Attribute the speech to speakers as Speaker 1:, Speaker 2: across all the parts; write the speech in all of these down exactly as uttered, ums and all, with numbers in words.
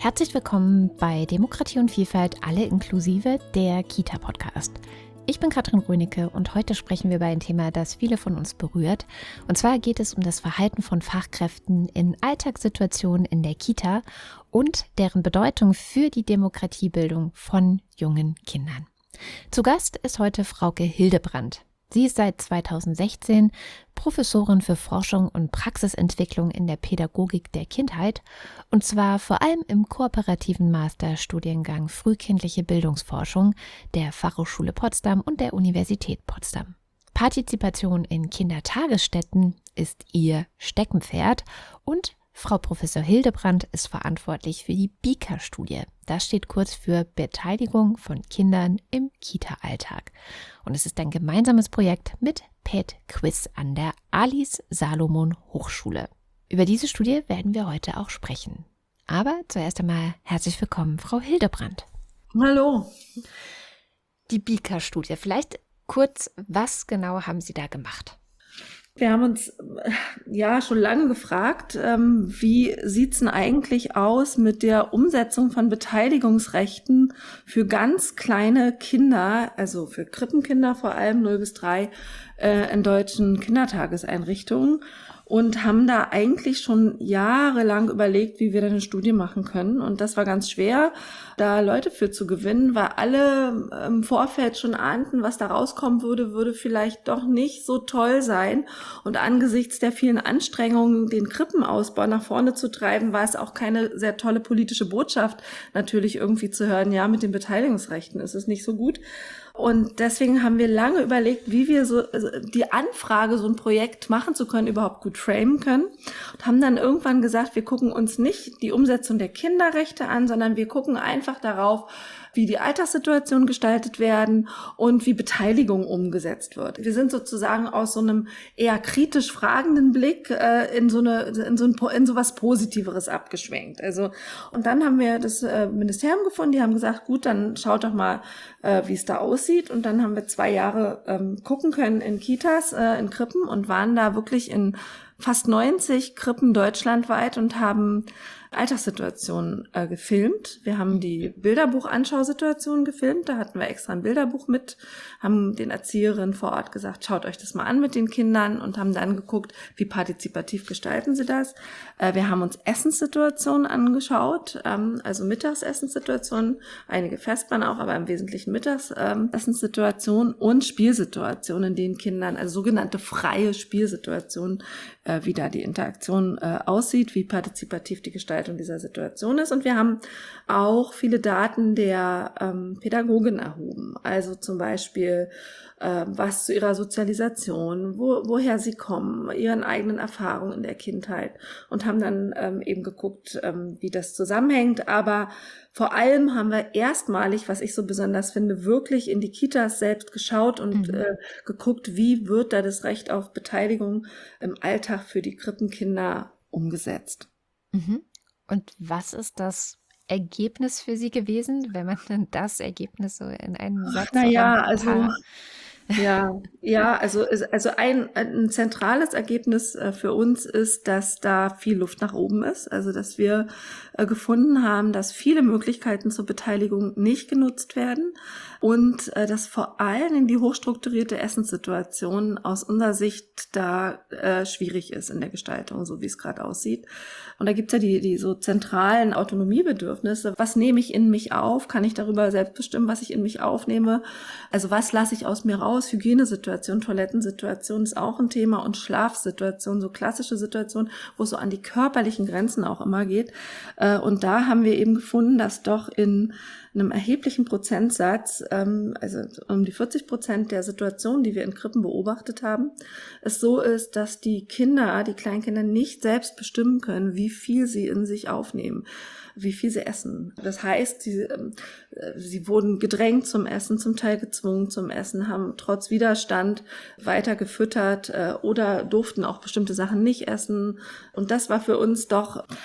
Speaker 1: Herzlich willkommen bei Demokratie und Vielfalt, alle inklusive, der Kita-Podcast. Ich bin Katrin Rönecke und heute sprechen wir über ein Thema, das viele von uns berührt. Und zwar geht es um das Verhalten von Fachkräften in Alltagssituationen in der Kita und deren Bedeutung für die Demokratiebildung von jungen Kindern. Zu Gast ist heute Frauke Hildebrandt. Sie ist seit zweitausendsechzehn Professorin für Forschung und Praxisentwicklung in der Pädagogik der Kindheit und zwar vor allem im kooperativen Masterstudiengang Frühkindliche Bildungsforschung der Fachhochschule Potsdam und der Universität Potsdam. Partizipation in Kindertagesstätten ist ihr Steckenpferd und Frau Professor Hildebrandt ist verantwortlich für die BIKA-Studie. Das steht kurz für Beteiligung von Kindern im Kita-Alltag. Und es ist ein gemeinsames Projekt mit PED-Quiz an der Alice Salomon Hochschule. Über diese Studie werden wir heute auch sprechen. Aber zuerst einmal herzlich willkommen, Frau Hildebrandt.
Speaker 2: Hallo.
Speaker 1: Die BIKA-Studie. Vielleicht kurz, was genau haben Sie da gemacht?
Speaker 2: Wir haben uns ja schon lange gefragt, ähm, wie sieht's denn eigentlich aus mit der Umsetzung von Beteiligungsrechten für ganz kleine Kinder, also für Krippenkinder vor allem null bis drei äh, in deutschen Kindertageseinrichtungen. Und haben da eigentlich schon jahrelang überlegt, wie wir da eine Studie machen können. Und das war ganz schwer, da Leute für zu gewinnen, weil alle im Vorfeld schon ahnten, was da rauskommen würde, würde vielleicht doch nicht so toll sein. Und angesichts der vielen Anstrengungen, den Krippenausbau nach vorne zu treiben, war es auch keine sehr tolle politische Botschaft, natürlich irgendwie zu hören, ja, mit den Beteiligungsrechten ist es nicht so gut. Und deswegen haben wir lange überlegt, wie wir so die Anfrage, so ein Projekt machen zu können, überhaupt gut framen können. Und haben dann irgendwann gesagt, wir gucken uns nicht die Umsetzung der Kinderrechte an, sondern wir gucken einfach darauf, wie die Alltagssituationen gestaltet werden und wie Beteiligung umgesetzt wird. Wir sind sozusagen aus so einem eher kritisch fragenden Blick äh, in so eine in so ein in so was Positiveres abgeschwenkt. Also und dann haben wir das äh, Ministerium gefunden, die haben gesagt, gut, dann schaut doch mal, äh, wie es da aussieht. Und dann haben wir zwei Jahre ähm, gucken können in Kitas, äh, in Krippen und waren da wirklich in fast neunzig Krippen deutschlandweit und haben Alltagssituationen äh, gefilmt. Wir haben die Bilderbuch-Anschausituationen gefilmt. Da hatten wir extra ein Bilderbuch mit, haben den Erzieherinnen vor Ort gesagt, schaut euch das mal an mit den Kindern und haben dann geguckt, wie partizipativ gestalten sie das. Äh, wir haben uns Essenssituationen angeschaut, ähm, also Mittagsessenssituationen, einige Festbahn auch, aber im Wesentlichen Mittagsessenssituationen und Spielsituationen, in denen Kindern, also sogenannte freie Spielsituationen, äh, wie da die Interaktion äh, aussieht, wie partizipativ die Gestaltung dieser Situation ist. Und wir haben auch viele Daten der ähm, Pädagogin erhoben. Also zum Beispiel, äh, was zu ihrer Sozialisation, wo, woher sie kommen, ihren eigenen Erfahrungen in der Kindheit und haben dann ähm, eben geguckt, ähm, wie das zusammenhängt. Aber vor allem haben wir erstmalig, was ich so besonders finde, wirklich in die Kitas selbst geschaut und mhm. äh, geguckt, wie wird da das Recht auf Beteiligung im Alltag für die Krippenkinder umgesetzt.
Speaker 1: Mhm. Und was ist das Ergebnis für Sie gewesen, wenn man dann das Ergebnis so in einem Satz
Speaker 2: Na ja,
Speaker 1: oder ein
Speaker 2: also
Speaker 1: paar
Speaker 2: ja, ja, also also ein, ein zentrales Ergebnis für uns ist, dass da viel Luft nach oben ist, also dass wir äh, gefunden haben, dass viele Möglichkeiten zur Beteiligung nicht genutzt werden und äh, dass vor allem die hochstrukturierte Essenssituation aus unserer Sicht da äh, schwierig ist in der Gestaltung, so wie es gerade aussieht. Und da gibt's ja die die so zentralen Autonomiebedürfnisse. Was nehme ich in mich auf? Kann ich darüber selbst bestimmen, was ich in mich aufnehme? Also was lasse ich aus mir raus? Hygienesituation, Toilettensituation ist auch ein Thema und Schlafsituation, so klassische Situationen, wo es so an die körperlichen Grenzen auch immer geht. Und da haben wir eben gefunden, dass doch in einem erheblichen Prozentsatz, also um die vierzig Prozent der Situationen, die wir in Krippen beobachtet haben, es so ist, dass die Kinder, die Kleinkinder nicht selbst bestimmen können, wie viel sie in sich aufnehmen, wie viel sie essen. Das heißt, sie, sie wurden gedrängt zum Essen, zum Teil gezwungen zum Essen, haben trotz Widerstand weiter gefüttert oder durften auch bestimmte Sachen nicht essen. Und das war für uns doch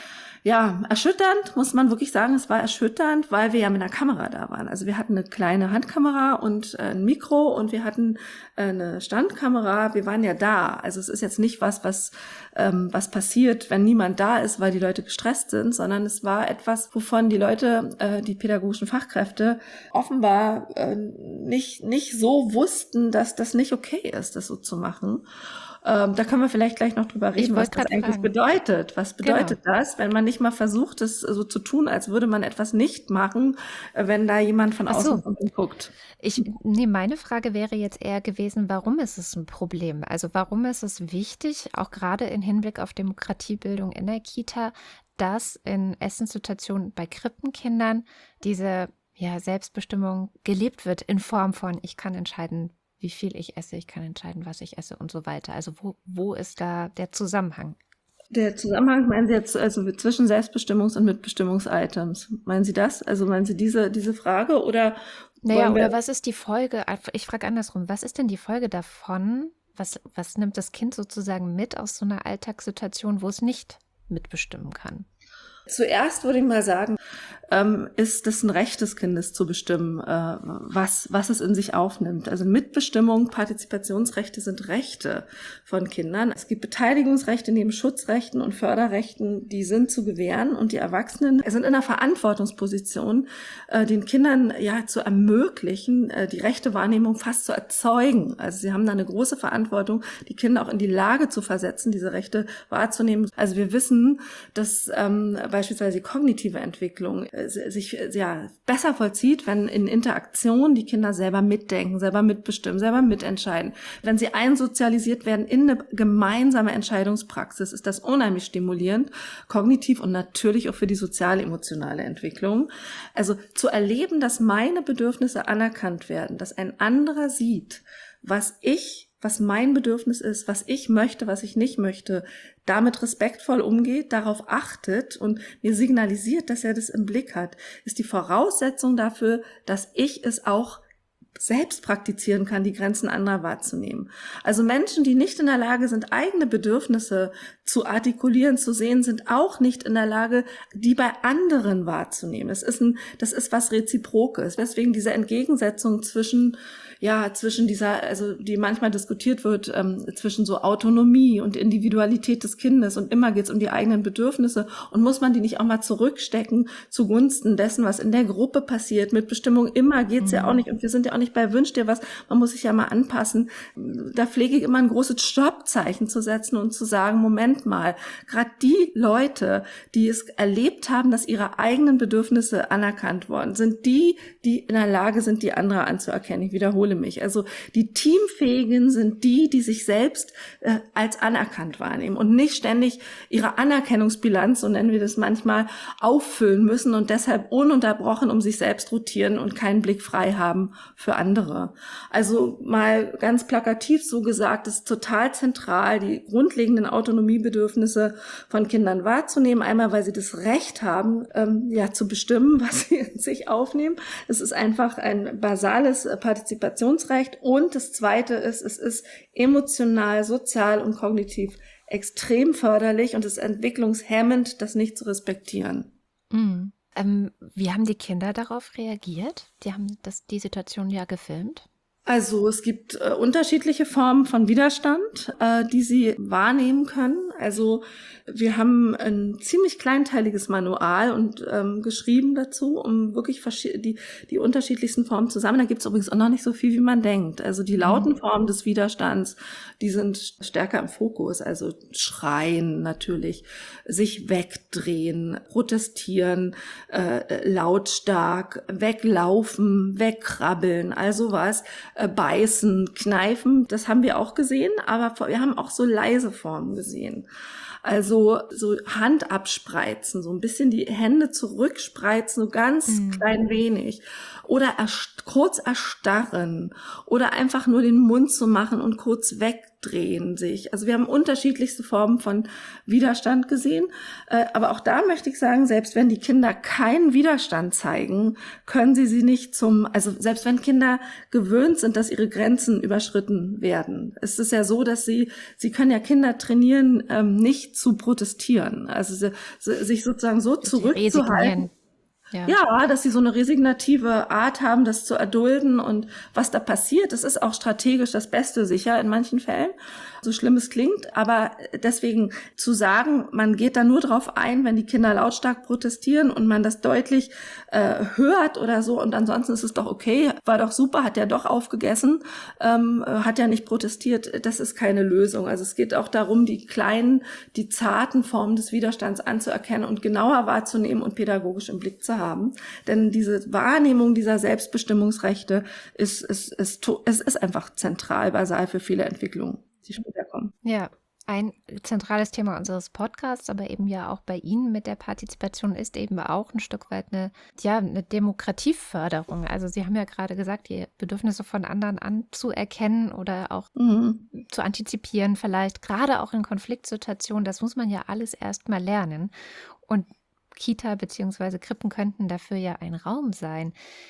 Speaker 2: Ja, erschütternd, muss man wirklich sagen. Es war erschütternd, weil wir ja mit einer Kamera da waren. Also wir hatten eine kleine Handkamera und äh, ein Mikro und wir hatten äh, eine Standkamera. Wir waren ja da. Also es ist jetzt nicht was, was, ähm, was passiert, wenn niemand da ist, weil die Leute gestresst sind, sondern es war etwas, wovon die Leute, äh, die pädagogischen Fachkräfte, offenbar äh, nicht, nicht so wussten, dass das nicht okay ist, das so zu machen. Ähm, da können wir vielleicht gleich noch drüber reden, was das eigentlich fragen. bedeutet. Was bedeutet genau. das, wenn man nicht mal versucht, es so zu tun, als würde man etwas nicht machen, wenn da jemand von Ach außen so. guckt?
Speaker 1: Ich, nee, meine Frage wäre jetzt eher gewesen, warum ist es ein Problem? Also warum ist es wichtig, auch gerade im Hinblick auf Demokratiebildung in der Kita, dass in Essenssituationen bei Krippenkindern diese ja, Selbstbestimmung gelebt wird in Form von, ich kann entscheiden, wie viel ich esse, ich kann entscheiden, was ich esse und so weiter. Also wo, wo ist da der Zusammenhang?
Speaker 2: Der Zusammenhang, meinen Sie jetzt also zwischen Selbstbestimmungs- und Mitbestimmungs-Items? Meinen Sie das? Also meinen Sie diese, diese Frage oder?
Speaker 1: Naja, oder was ist die Folge? Ich frage andersrum, was ist denn die Folge davon? Was, was nimmt das Kind sozusagen mit aus so einer Alltagssituation, wo es nicht mitbestimmen kann?
Speaker 2: Zuerst würde ich mal sagen, ähm, ist es ein Recht des Kindes zu bestimmen, äh, was, was es in sich aufnimmt. Also Mitbestimmung, Partizipationsrechte sind Rechte von Kindern. Es gibt Beteiligungsrechte neben Schutzrechten und Förderrechten, die sind zu gewähren, und die Erwachsenen sind in einer Verantwortungsposition, äh, den Kindern ja zu ermöglichen, äh, die Rechtewahrnehmung fast zu erzeugen. Also sie haben da eine große Verantwortung, die Kinder auch in die Lage zu versetzen, diese Rechte wahrzunehmen. Also wir wissen, dass ähm, beispielsweise die kognitive Entwicklung äh, sich äh, ja besser vollzieht, wenn in Interaktion die Kinder selber mitdenken, selber mitbestimmen, selber mitentscheiden. Wenn sie einsozialisiert werden in eine gemeinsame Entscheidungspraxis, ist das unheimlich stimulierend, kognitiv und natürlich auch für die sozial-emotionale Entwicklung. Also zu erleben, dass meine Bedürfnisse anerkannt werden, dass ein anderer sieht, was ich was mein Bedürfnis ist, was ich möchte, was ich nicht möchte, damit respektvoll umgeht, darauf achtet und mir signalisiert, dass er das im Blick hat, ist die Voraussetzung dafür, dass ich es auch selbst praktizieren kann, die Grenzen anderer wahrzunehmen. Also Menschen, die nicht in der Lage sind, eigene Bedürfnisse zu artikulieren, zu sehen, sind auch nicht in der Lage, die bei anderen wahrzunehmen. Es ist ein, das ist was Reziprokes, weswegen diese Entgegensetzung zwischen ja, zwischen dieser, also die manchmal diskutiert wird, ähm, zwischen so Autonomie und Individualität des Kindes, und immer geht's um die eigenen Bedürfnisse, und muss man die nicht auch mal zurückstecken zugunsten dessen, was in der Gruppe passiert. Mit Bestimmung immer geht's mhm. ja auch nicht, und wir sind ja auch nicht bei Wünsch dir was, man muss sich ja mal anpassen. Da pflege ich immer ein großes Stoppzeichen zu setzen und zu sagen, Moment mal, gerade die Leute, die es erlebt haben, dass ihre eigenen Bedürfnisse anerkannt worden sind, die, die in der Lage sind, die andere anzuerkennen. Ich wiederhole mich. Also die Teamfähigen sind die, die sich selbst äh, als anerkannt wahrnehmen und nicht ständig ihre Anerkennungsbilanz, so nennen wir das manchmal, auffüllen müssen und deshalb ununterbrochen um sich selbst rotieren und keinen Blick frei haben für andere. Also mal ganz plakativ so gesagt, ist total zentral, die grundlegenden Autonomiebedürfnisse von Kindern wahrzunehmen. Einmal, weil sie das Recht haben, ähm, ja, zu bestimmen, was sie in sich aufnehmen. Es ist einfach ein basales Partizipationsrecht. Und das Zweite ist, es ist emotional, sozial und kognitiv extrem förderlich und ist entwicklungshemmend, das nicht zu respektieren.
Speaker 1: Mhm. Ähm, wie haben die Kinder darauf reagiert? Die haben das, die Situation ja gefilmt.
Speaker 2: Also es gibt äh, unterschiedliche Formen von Widerstand, äh, die sie wahrnehmen können. Also wir haben ein ziemlich kleinteiliges Manual und ähm, geschrieben dazu, um wirklich verschi- die, die unterschiedlichsten Formen zu sammeln. Da gibt es übrigens auch noch nicht so viel, wie man denkt. Also die lauten mhm. Formen des Widerstands, die sind stärker im Fokus. Also schreien natürlich, sich wegdrehen, protestieren, äh, lautstark, weglaufen, wegkrabbeln, also was. Beißen, kneifen, das haben wir auch gesehen, aber wir haben auch so leise Formen gesehen. Also so Hand abspreizen, so ein bisschen die Hände zurückspreizen, so ganz mhm. klein wenig. Oder erst- kurz erstarren oder einfach nur den Mund zu machen und kurz wegdrehen sich. Also wir haben unterschiedlichste Formen von Widerstand gesehen. Äh, aber auch da möchte ich sagen, selbst wenn die Kinder keinen Widerstand zeigen, können sie sie nicht zum, also selbst wenn Kinder gewöhnt sind, dass ihre Grenzen überschritten werden. Es ist ja so, dass sie, sie können ja Kinder trainieren, ähm, nicht zu protestieren. Also sich sozusagen so zurückzuhalten.
Speaker 1: Resignieren.
Speaker 2: Ja. ja, dass sie so eine resignative Art haben, das zu erdulden und was da passiert, das ist auch strategisch das Beste sicher in manchen Fällen, so schlimm es klingt, aber deswegen zu sagen, man geht da nur drauf ein, wenn die Kinder lautstark protestieren und man das deutlich äh, hört oder so und ansonsten ist es doch okay, war doch super, hat ja doch aufgegessen, ähm, hat ja nicht protestiert, das ist keine Lösung. Also es geht auch darum, die kleinen, die zarten Formen des Widerstands anzuerkennen und genauer wahrzunehmen und pädagogisch im Blick zu haben. Denn diese Wahrnehmung dieser Selbstbestimmungsrechte ist, ist, ist, ist, ist einfach zentral, basal für viele Entwicklungen, die später kommen.
Speaker 1: Ja, ein zentrales Thema unseres Podcasts, aber eben ja auch bei Ihnen mit der Partizipation ist eben auch ein Stück weit eine, ja, eine Demokratieförderung. Also Sie haben ja gerade gesagt, die Bedürfnisse von anderen anzuerkennen oder auch mhm. zu antizipieren, vielleicht gerade auch in Konfliktsituationen, das muss man ja alles erst mal lernen. Und Kita bzw. Krippen könnten dafür ja ein Raum sein.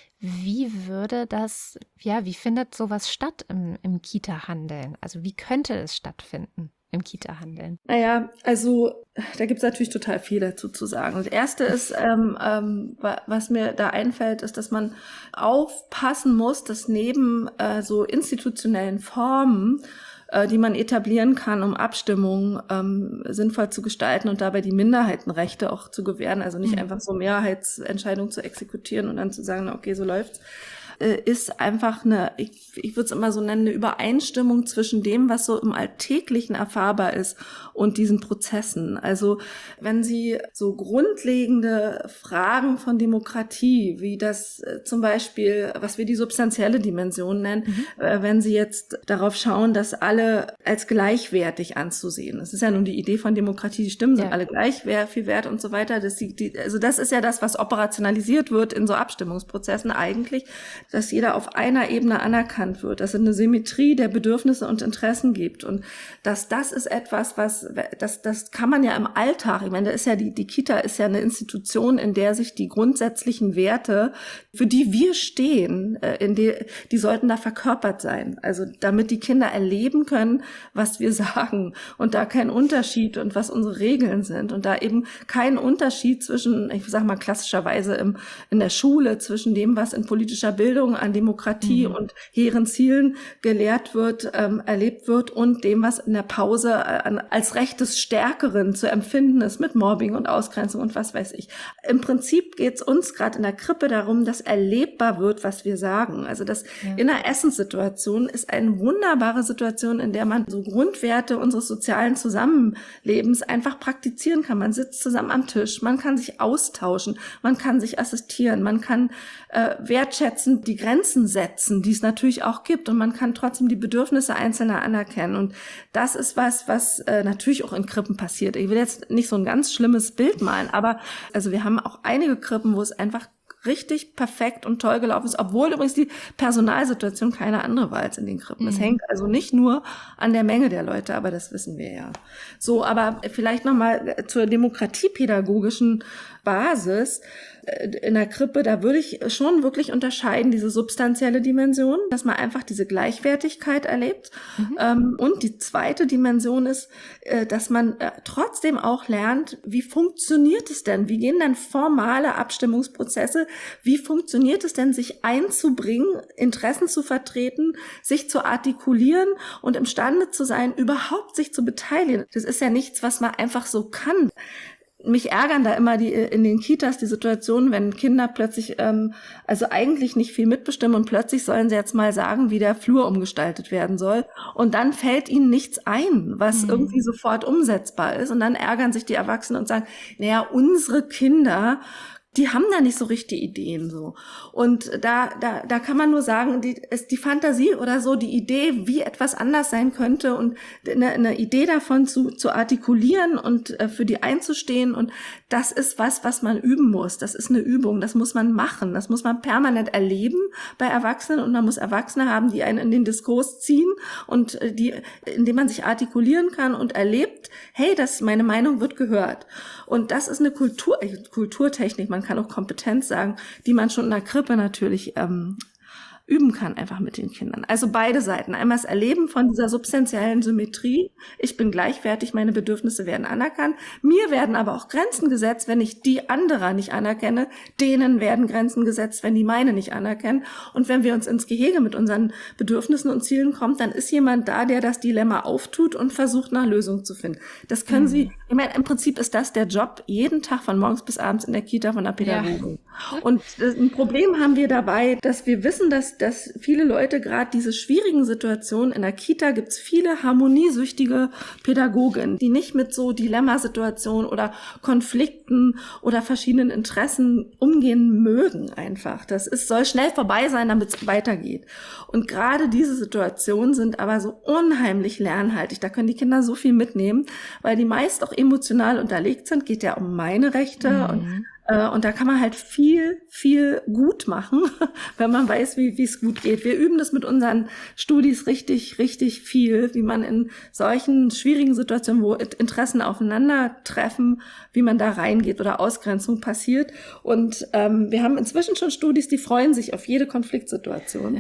Speaker 1: Wie würde das, ja, wie findet sowas statt im, im Kita-Handeln? Also wie könnte es stattfinden im Kita-Handeln?
Speaker 2: Naja, also da gibt es natürlich total viel dazu zu sagen. Das Erste ist, ähm, ähm, was mir da einfällt, ist, dass man aufpassen muss, dass neben äh, so institutionellen Formen, die man etablieren kann, um Abstimmungen ähm, sinnvoll zu gestalten und dabei die Minderheitenrechte auch zu gewähren, also nicht mhm. einfach so Mehrheitsentscheidungen zu exekutieren und dann zu sagen, okay, so läuft's, äh, ist einfach eine, ich, ich würde es immer so nennen, eine Übereinstimmung zwischen dem, was so im Alltäglichen erfahrbar ist und diesen Prozessen. Also wenn Sie so grundlegende Fragen von Demokratie, wie das äh, zum Beispiel, was wir die substanzielle Dimension nennen, mhm. äh, wenn Sie jetzt darauf schauen, dass alle als gleichwertig anzusehen. Das ist ja nun die Idee von Demokratie, die Stimmen sind ja alle gleich, wer viel wert und so weiter. Das die, die, also das ist ja das, was operationalisiert wird in so Abstimmungsprozessen eigentlich, dass jeder auf einer Ebene anerkannt wird, dass es eine Symmetrie der Bedürfnisse und Interessen gibt und dass das ist etwas, was das das kann man ja im Alltag, ich meine, da ist ja die die Kita ist ja eine Institution, in der sich die grundsätzlichen Werte, für die wir stehen, in die die sollten da verkörpert sein, also damit die Kinder erleben können, was wir sagen und da kein Unterschied und was unsere Regeln sind und da eben kein Unterschied zwischen, ich sag mal klassischerweise im in der Schule zwischen dem, was in politischer Bildung an Demokratie mhm. und hehren Zielen gelehrt wird, ähm, erlebt wird und dem, was in der Pause äh, als Recht des Stärkeren zu empfinden ist mit Mobbing und Ausgrenzung und was weiß ich. Im Prinzip geht es uns gerade in der Krippe darum, dass erlebbar wird, was wir sagen. Also das ja. in einer Essenssituation ist eine wunderbare Situation, in der man so Grundwerte unseres sozialen Zusammenlebens einfach praktizieren kann. Man sitzt zusammen am Tisch, man kann sich austauschen, man kann sich assistieren, man kann äh, wertschätzen, die Grenzen setzen, die es natürlich auch gibt und man kann trotzdem die Bedürfnisse Einzelner anerkennen und das ist was, was äh, natürlich auch in Krippen passiert. Ich will jetzt nicht so ein ganz schlimmes Bild malen, aber also wir haben auch einige Krippen, wo es einfach richtig perfekt und toll gelaufen ist, obwohl übrigens die Personalsituation keine andere war als in den Krippen. Es mhm. hängt also nicht nur an der Menge der Leute, aber das wissen wir ja. So, aber vielleicht nochmal zur demokratiepädagogischen Basis in der Krippe, da würde ich schon wirklich unterscheiden, diese substanzielle Dimension, dass man einfach diese Gleichwertigkeit erlebt. Mhm. Ähm, und die zweite Dimension ist, äh, dass man äh, trotzdem auch lernt, wie funktioniert es denn? Wie gehen denn formale Abstimmungsprozesse? Wie funktioniert es denn, sich einzubringen, Interessen zu vertreten, sich zu artikulieren und imstande zu sein, überhaupt sich zu beteiligen? Das ist ja nichts, was man einfach so kann. Mich ärgern da immer die in den Kitas die Situationen, wenn Kinder plötzlich ähm, also eigentlich nicht viel mitbestimmen und plötzlich sollen sie jetzt mal sagen, wie der Flur umgestaltet werden soll und dann fällt ihnen nichts ein, was mhm. irgendwie sofort umsetzbar ist und dann ärgern sich die Erwachsenen und sagen, naja, unsere Kinder, die haben da nicht so richtige Ideen so. Und da da da kann man nur sagen, die ist die Fantasie oder so, die Idee, wie etwas anders sein könnte und eine, eine Idee davon zu zu artikulieren und äh, für die einzustehen und das ist was, was man üben muss. Das ist eine Übung, das muss man machen, das muss man permanent erleben bei Erwachsenen und man muss Erwachsene haben, die einen in den Diskurs ziehen und äh, die indem man sich artikulieren kann und erlebt, hey, das meine Meinung wird gehört. Und das ist eine Kultur Kulturtechnik, man kann auch Kompetenz sagen, die man schon in der Krippe natürlich ähm, üben kann, einfach mit den Kindern. Also beide Seiten. Einmal das Erleben von dieser substanziellen Symmetrie. Ich bin gleichwertig, meine Bedürfnisse werden anerkannt. Mir werden aber auch Grenzen gesetzt, wenn ich die anderer nicht anerkenne. Denen werden Grenzen gesetzt, wenn die meine nicht anerkennen. Und wenn wir uns ins Gehege mit unseren Bedürfnissen und Zielen kommen, dann ist jemand da, der das Dilemma auftut und versucht, nach Lösung zu finden. Das können mhm. Sie, ich meine, im Prinzip ist das der Job jeden Tag von morgens bis abends in der Kita von der Pädagogin. Ja. Und ein Problem haben wir dabei, dass wir wissen, dass, dass viele Leute gerade diese schwierigen Situationen in der Kita, gibt es viele harmoniesüchtige Pädagogen, die nicht mit so Dilemmasituationen oder Konflikten oder verschiedenen Interessen umgehen mögen einfach. Das ist, soll schnell vorbei sein, damit es weitergeht. Und gerade diese Situationen sind aber so unheimlich lernhaltig. Da können die Kinder so viel mitnehmen, weil die meist auch emotional unterlegt sind. Geht ja um meine Rechte mhm. und Und da kann man halt viel, viel gut machen, wenn man weiß, wie wie es gut geht. Wir üben das mit unseren Studis richtig, richtig viel, wie man in solchen schwierigen Situationen, wo Interessen aufeinandertreffen, wie man da reingeht oder Ausgrenzung passiert. Und ähm, wir haben inzwischen schon Studis, die freuen sich auf jede Konfliktsituation.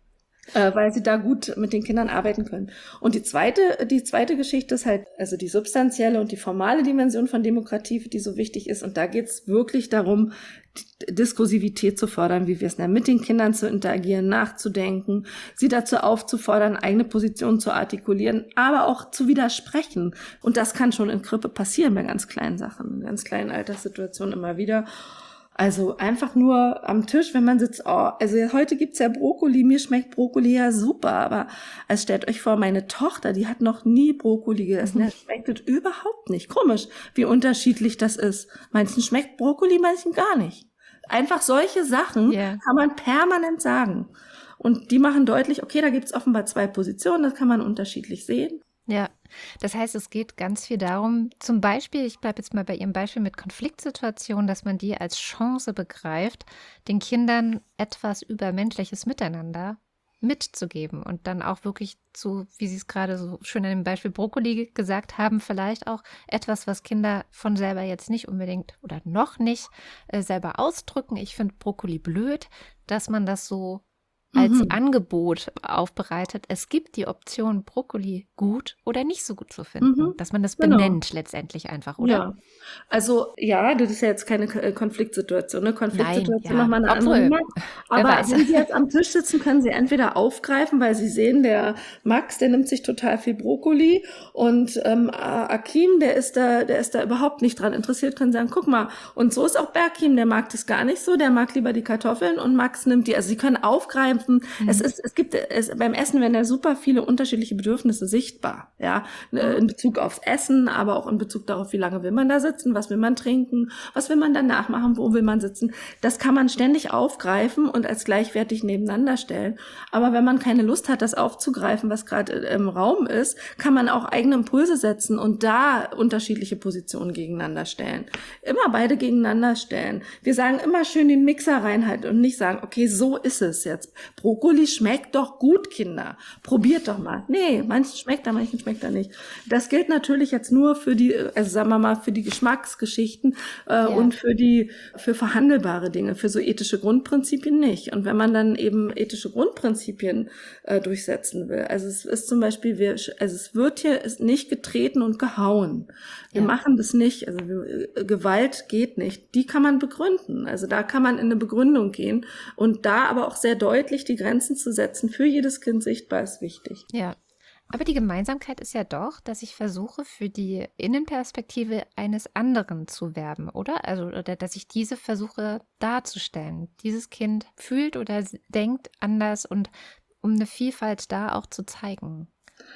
Speaker 2: Äh, weil sie da gut mit den Kindern arbeiten können. Und die zweite, die zweite Geschichte ist halt, also die substanzielle und die formale Dimension von Demokratie, die so wichtig ist. Und da geht es wirklich darum, Diskursivität zu fördern, wie wir es nennen, mit den Kindern zu interagieren, nachzudenken, sie dazu aufzufordern, eigene Positionen zu artikulieren, aber auch zu widersprechen. Und das kann schon in Krippe passieren bei ganz kleinen Sachen, in ganz kleinen Alltagssituationen immer wieder. Also einfach nur am Tisch, wenn man sitzt, oh, also heute gibt's ja Brokkoli, mir schmeckt Brokkoli ja super, aber also stellt euch vor, meine Tochter, die hat noch nie Brokkoli gegessen, der schmeckt das überhaupt nicht. Komisch, wie unterschiedlich das ist. Manchen schmeckt Brokkoli, manchen gar nicht. Einfach solche Sachen yeah. kann man permanent sagen. Und die machen deutlich, okay, da gibt's offenbar zwei Positionen, das kann man unterschiedlich sehen.
Speaker 1: Ja, das heißt, es geht ganz viel darum, zum Beispiel, ich bleibe jetzt mal bei Ihrem Beispiel mit Konfliktsituationen, dass man die als Chance begreift, den Kindern etwas über menschliches Miteinander mitzugeben und dann auch wirklich zu, wie Sie es gerade so schön an dem Beispiel Brokkoli gesagt haben, vielleicht auch etwas, was Kinder von selber jetzt nicht unbedingt oder noch nicht äh, selber ausdrücken. Ich finde Brokkoli blöd, dass man das so als mhm. Angebot aufbereitet. Es gibt die Option, Brokkoli gut oder nicht so gut zu finden. Mhm. Dass man das genau. benennt letztendlich einfach, oder?
Speaker 2: Ja. Also ja, das ist ja jetzt keine Konfliktsituation. Eine Konfliktsituation
Speaker 1: Nein, ja.
Speaker 2: nochmal eine
Speaker 1: Obwohl,
Speaker 2: andere Nummer. Aber wenn Sie jetzt am Tisch sitzen, können Sie entweder aufgreifen, weil Sie sehen, der Max, der nimmt sich total viel Brokkoli und ähm, Akim, der ist da, der ist da überhaupt nicht dran interessiert, können sagen, guck mal, und so ist auch Berkim, der mag das gar nicht so, der mag lieber die Kartoffeln und Max nimmt die. Also Sie können aufgreifen. Mhm. Es ist, es gibt, es, beim Essen werden ja super viele unterschiedliche Bedürfnisse sichtbar, ja, in Bezug aufs Essen, aber auch in Bezug darauf, wie lange will man da sitzen, was will man trinken, was will man danach machen, wo will man sitzen. Das kann man ständig aufgreifen und als gleichwertig nebeneinander stellen. Aber wenn man keine Lust hat, das aufzugreifen, was gerade im Raum ist, kann man auch eigene Impulse setzen und da unterschiedliche Positionen gegeneinander stellen. Immer beide gegeneinander stellen. Wir sagen immer schön den Mixer reinhalten und nicht sagen, okay, so ist es jetzt. Brokkoli schmeckt doch gut, Kinder. Probiert doch mal. Nee, manchen schmeckt er, manchen schmeckt er nicht. Das gilt natürlich jetzt nur für die, also sagen wir mal, für die Geschmacksgeschichten äh, ja. und für die, für verhandelbare Dinge, für so ethische Grundprinzipien nicht. Und wenn man dann eben ethische Grundprinzipien äh, durchsetzen will, also es ist zum Beispiel, wir, also es wird hier ist nicht getreten und gehauen. Wir ja. machen das nicht, also wir, Gewalt geht nicht. Die kann man begründen. Also da kann man in eine Begründung gehen und da aber auch sehr deutlich die Grenzen zu setzen, für jedes Kind sichtbar, ist wichtig.
Speaker 1: Ja, aber die Gemeinsamkeit ist ja doch, dass ich versuche, für die Innenperspektive eines anderen zu werben, oder? Also, oder dass ich diese versuche darzustellen. Dieses Kind fühlt oder denkt anders und um eine Vielfalt da auch zu zeigen.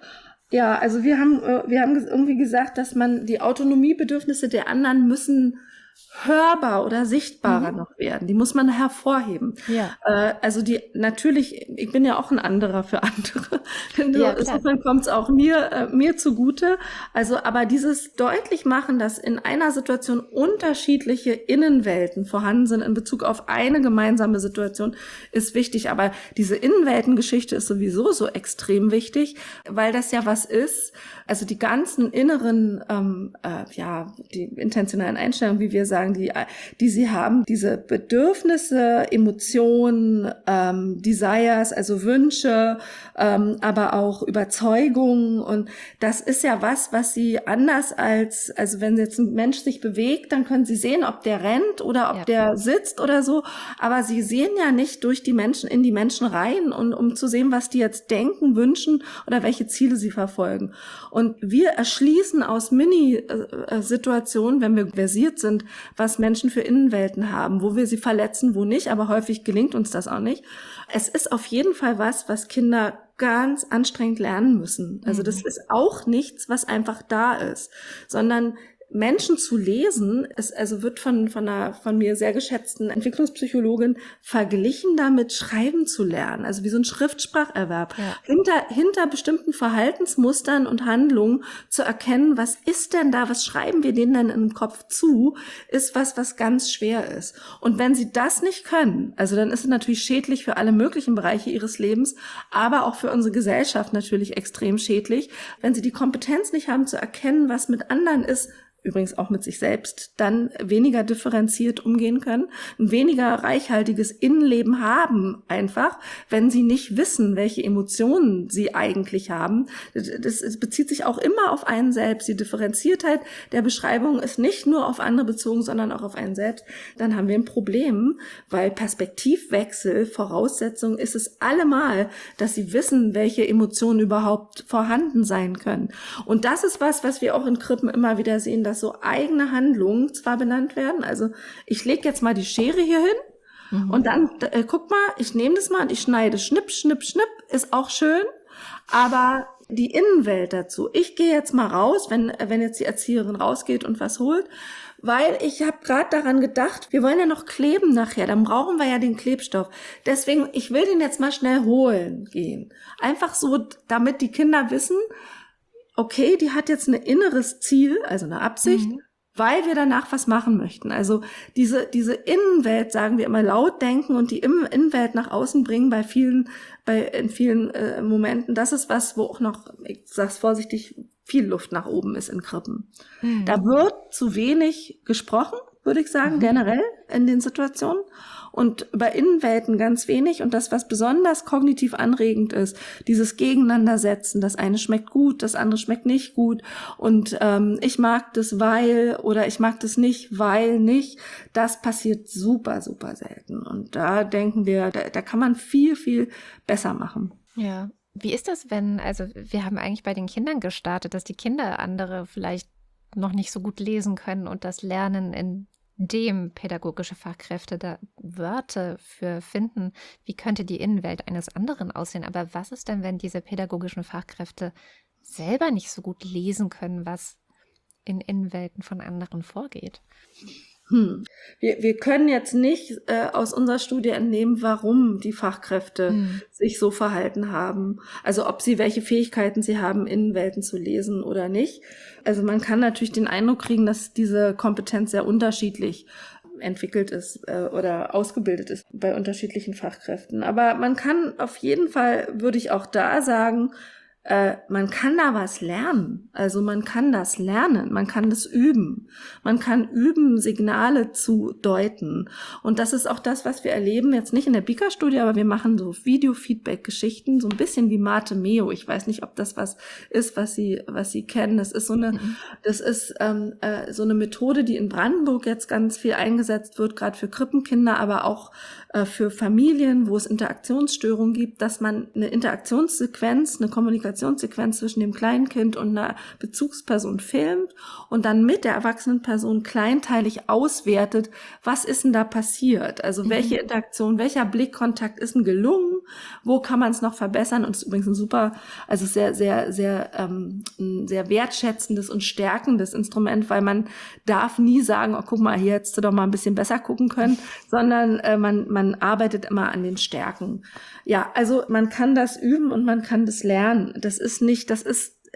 Speaker 2: Ja, also wir haben, wir haben irgendwie gesagt, dass man die Autonomiebedürfnisse der anderen müssen hörbar oder sichtbarer mhm. noch werden. Die muss man hervorheben.
Speaker 1: Ja.
Speaker 2: Äh, also die natürlich, ich bin ja auch ein anderer für andere.
Speaker 1: Ja,
Speaker 2: Insofern kommt es auch mir äh, mir zugute. Also aber dieses deutlich machen, dass in einer Situation unterschiedliche Innenwelten vorhanden sind in Bezug auf eine gemeinsame Situation, ist wichtig. Aber diese Innenweltengeschichte ist sowieso so extrem wichtig, weil das ja was ist. Also die ganzen inneren, ähm, äh, ja, die intentionalen Einstellungen, wie wir sagen, die, die sie haben, diese Bedürfnisse, Emotionen, ähm, Desires, also Wünsche, ähm, aber auch Überzeugungen. Und das ist ja was, was sie anders als, also wenn jetzt ein Mensch sich bewegt, dann können sie sehen, ob der rennt oder ob ja. der sitzt oder so. Aber sie sehen ja nicht durch die Menschen in die Menschen rein, und um zu sehen, was die jetzt denken, wünschen oder welche Ziele sie verfolgen. Und wir erschließen aus Mini-Situationen, wenn wir versiert sind, was Menschen für Innenwelten haben, wo wir sie verletzen, wo nicht, aber häufig gelingt uns das auch nicht. Es ist auf jeden Fall was, was Kinder ganz anstrengend lernen müssen. Also das ist auch nichts, was einfach da ist, sondern Menschen zu lesen, es also wird von von einer von mir sehr geschätzten Entwicklungspsychologin verglichen damit, Schreiben zu lernen, also wie so ein Schriftspracherwerb. Ja. Hinter hinter bestimmten Verhaltensmustern und Handlungen zu erkennen, was ist denn da, was schreiben wir denen denn im Kopf zu, ist was, was ganz schwer ist. Und wenn sie das nicht können, also dann ist es natürlich schädlich für alle möglichen Bereiche ihres Lebens, aber auch für unsere Gesellschaft natürlich extrem schädlich, wenn sie die Kompetenz nicht haben zu erkennen, was mit anderen ist, übrigens auch mit sich selbst, dann weniger differenziert umgehen können, ein weniger reichhaltiges Innenleben haben einfach, wenn sie nicht wissen, welche Emotionen sie eigentlich haben. Das, das bezieht sich auch immer auf einen selbst. Die Differenziertheit der Beschreibung ist nicht nur auf andere bezogen, sondern auch auf einen selbst. Dann haben wir ein Problem, weil Perspektivwechsel, Voraussetzung ist es allemal, dass sie wissen, welche Emotionen überhaupt vorhanden sein können. Und das ist was, was wir auch in Krippen immer wieder sehen, dass so eigene Handlungen zwar benannt werden, also ich lege jetzt mal die Schere hier hin mhm. und dann, äh, guck mal, ich nehme das mal und ich schneide, schnipp, schnipp, schnipp, ist auch schön, aber die Innenwelt dazu, ich gehe jetzt mal raus, wenn wenn jetzt die Erzieherin rausgeht und was holt, weil ich habe gerade daran gedacht, wir wollen ja noch kleben nachher, dann brauchen wir ja den Klebstoff. Deswegen, ich will den jetzt mal schnell holen gehen. Einfach so, damit die Kinder wissen, okay, die hat jetzt ein inneres Ziel, also eine Absicht, mhm. weil wir danach was machen möchten. Also diese diese Innenwelt, sagen wir immer, laut denken und die Innenwelt nach außen bringen bei vielen, bei in vielen äh, Momenten, das ist was, wo auch noch, ich sag's vorsichtig, viel Luft nach oben ist in Krippen. Mhm. Da wird zu wenig gesprochen, würde ich sagen, mhm. generell in den Situationen. Und über Innenwelten ganz wenig. Und das, was besonders kognitiv anregend ist, dieses Gegeneinandersetzen, das eine schmeckt gut, das andere schmeckt nicht gut. Und ähm, ich mag das, weil, oder ich mag das nicht, weil nicht. Das passiert super, super selten. Und da denken wir, da, da kann man viel, viel besser machen.
Speaker 1: Ja. Wie ist das, wenn, also wir haben eigentlich bei den Kindern gestartet, dass die Kinder andere vielleicht noch nicht so gut lesen können und das Lernen in dem pädagogische Fachkräfte da Wörter für finden, wie könnte die Innenwelt eines anderen aussehen. Aber was ist denn, wenn diese pädagogischen Fachkräfte selber nicht so gut lesen können, was in Innenwelten von anderen vorgeht?
Speaker 2: Hm. Wir, wir können jetzt nicht äh, aus unserer Studie entnehmen, warum die Fachkräfte hm. sich so verhalten haben. Also ob sie welche Fähigkeiten sie haben, Innenwelten zu lesen oder nicht. Also man kann natürlich den Eindruck kriegen, dass diese Kompetenz sehr unterschiedlich entwickelt ist äh, oder ausgebildet ist bei unterschiedlichen Fachkräften. Aber man kann auf jeden Fall, würde ich auch da sagen, Äh, man kann da was lernen. Also man kann das lernen, man kann das üben. Man kann üben, Signale zu deuten. Und das ist auch das, was wir erleben, jetzt nicht in der Bika-Studie, aber wir machen so Video-Feedback-Geschichten, so ein bisschen wie Mate Meo. Ich weiß nicht, ob das was ist, was Sie, was Sie kennen. Das ist so eine, mhm. das ist ähm, äh, so eine Methode, die in Brandenburg jetzt ganz viel eingesetzt wird, gerade für Krippenkinder, aber auch äh, für Familien, wo es Interaktionsstörungen gibt, dass man eine Interaktionssequenz, eine Kommunikationssequenz zwischen dem kleinen Kind und einer Bezugsperson filmt und dann mit der erwachsenen Person kleinteilig auswertet, was ist denn da passiert? Also mhm. welche Interaktion, welcher Blickkontakt ist denn gelungen? Wo kann man es noch verbessern? Und es ist übrigens ein super, also sehr, sehr, sehr, ähm, ein sehr wertschätzendes und stärkendes Instrument, weil man darf nie sagen, oh, guck mal, hier hättest du doch mal ein bisschen besser gucken können, sondern äh, man, man arbeitet immer an den Stärken. Ja, also man kann das üben und man kann das lernen. Das ist nicht, das ist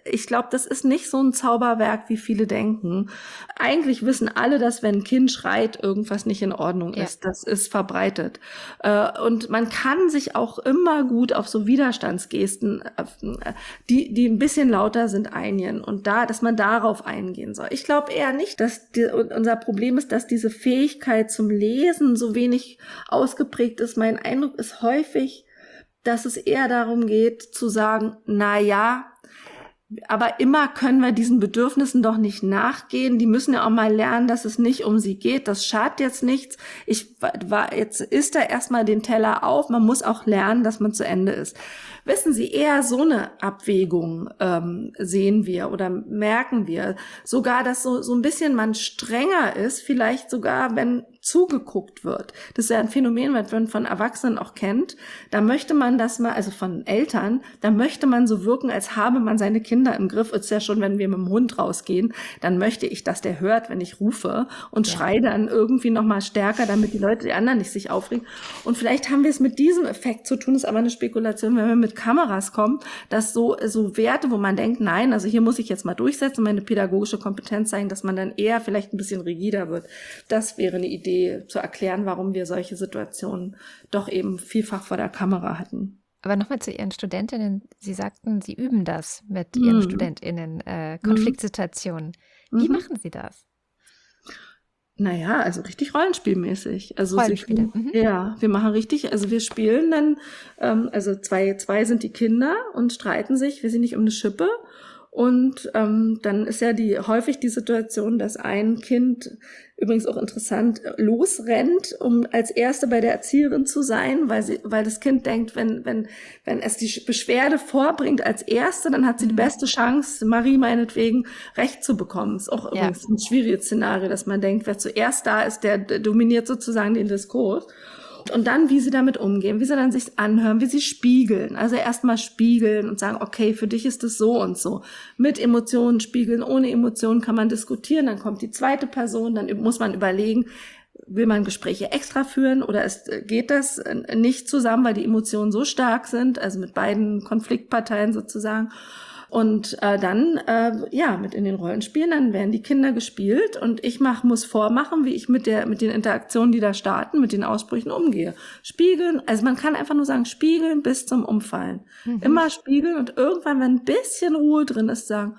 Speaker 2: ich glaube, das ist nicht so ein Zauberwerk, wie viele denken. Eigentlich wissen alle, dass wenn ein Kind schreit, irgendwas nicht in Ordnung
Speaker 1: Ja.
Speaker 2: ist. Das ist verbreitet. Äh, und man kann sich auch immer gut auf so Widerstandsgesten, äh, die, die ein bisschen lauter sind, einigen und da, dass man darauf eingehen soll. Ich glaube eher nicht, dass die, unser Problem ist, dass diese Fähigkeit zum Lesen so wenig ausgeprägt ist. Mein Eindruck ist häufig, dass es eher darum geht, zu sagen, na ja, aber immer können wir diesen Bedürfnissen doch nicht nachgehen. Die müssen ja auch mal lernen, dass es nicht um sie geht. Das schadet jetzt nichts. Ich war, jetzt isst er erstmal den Teller auf. Man muss auch lernen, dass man zu Ende ist. Wissen Sie, eher so eine Abwägung ähm, sehen wir oder merken wir. Sogar, dass so, so ein bisschen man strenger ist, vielleicht sogar, wenn zugeguckt wird. Das ist ja ein Phänomen, was man von Erwachsenen auch kennt. Da möchte man das mal, also von Eltern, da möchte man so wirken, als habe man seine Kinder im Griff. Ist ja schon, wenn wir mit dem Hund rausgehen, dann möchte ich, dass der hört, wenn ich rufe und ja. schreie dann irgendwie noch mal stärker, damit die Leute, die anderen nicht sich aufregen. Und vielleicht haben wir es mit diesem Effekt zu tun, ist aber eine Spekulation, wenn wir mit Kameras kommen, dass so, so Werte, wo man denkt, nein, also hier muss ich jetzt mal durchsetzen, meine pädagogische Kompetenz zeigen, dass man dann eher vielleicht ein bisschen rigider wird. Das wäre eine Idee, zu erklären, warum wir solche Situationen doch eben vielfach vor der Kamera hatten.
Speaker 1: Aber nochmal zu Ihren Studentinnen. Sie sagten, Sie üben das mit Ihren mm. StudentInnen, äh, Konfliktsituationen. Wie mm. machen Sie das?
Speaker 2: Naja, also richtig rollenspielmäßig. Also
Speaker 1: Rollenspiele.
Speaker 2: Sie, mhm. Ja, wir machen richtig, also wir spielen dann, ähm, also zwei, zwei sind die Kinder und streiten sich, wir sind nicht um eine Schippe. Und ähm, dann ist ja die häufig die Situation, dass ein Kind, übrigens auch interessant, losrennt, um als Erste bei der Erzieherin zu sein, weil sie, weil das Kind denkt, wenn wenn wenn es die Beschwerde vorbringt als Erste, dann hat sie die beste Chance, Marie meinetwegen, Recht zu bekommen. Ist auch ja. übrigens ein schwieriges Szenario, dass man denkt, wer zuerst da ist, der dominiert sozusagen den Diskurs. Und dann, wie sie damit umgehen, wie sie dann sich anhören, wie sie spiegeln. Also erstmal spiegeln und sagen, okay, für dich ist es so und so. Mit Emotionen spiegeln, ohne Emotionen kann man diskutieren. Dann kommt die zweite Person, dann muss man überlegen, will man Gespräche extra führen oder ist, geht das nicht zusammen, weil die Emotionen so stark sind, also mit beiden Konfliktparteien sozusagen. Und äh, dann, äh, ja, mit in den Rollenspielen, dann werden die Kinder gespielt und ich mach, muss vormachen, wie ich mit der mit den Interaktionen, die da starten, mit den Aussprüchen umgehe. Spiegeln, also man kann einfach nur sagen, spiegeln bis zum Umfallen. Mhm. Immer spiegeln und irgendwann, wenn ein bisschen Ruhe drin ist, sagen,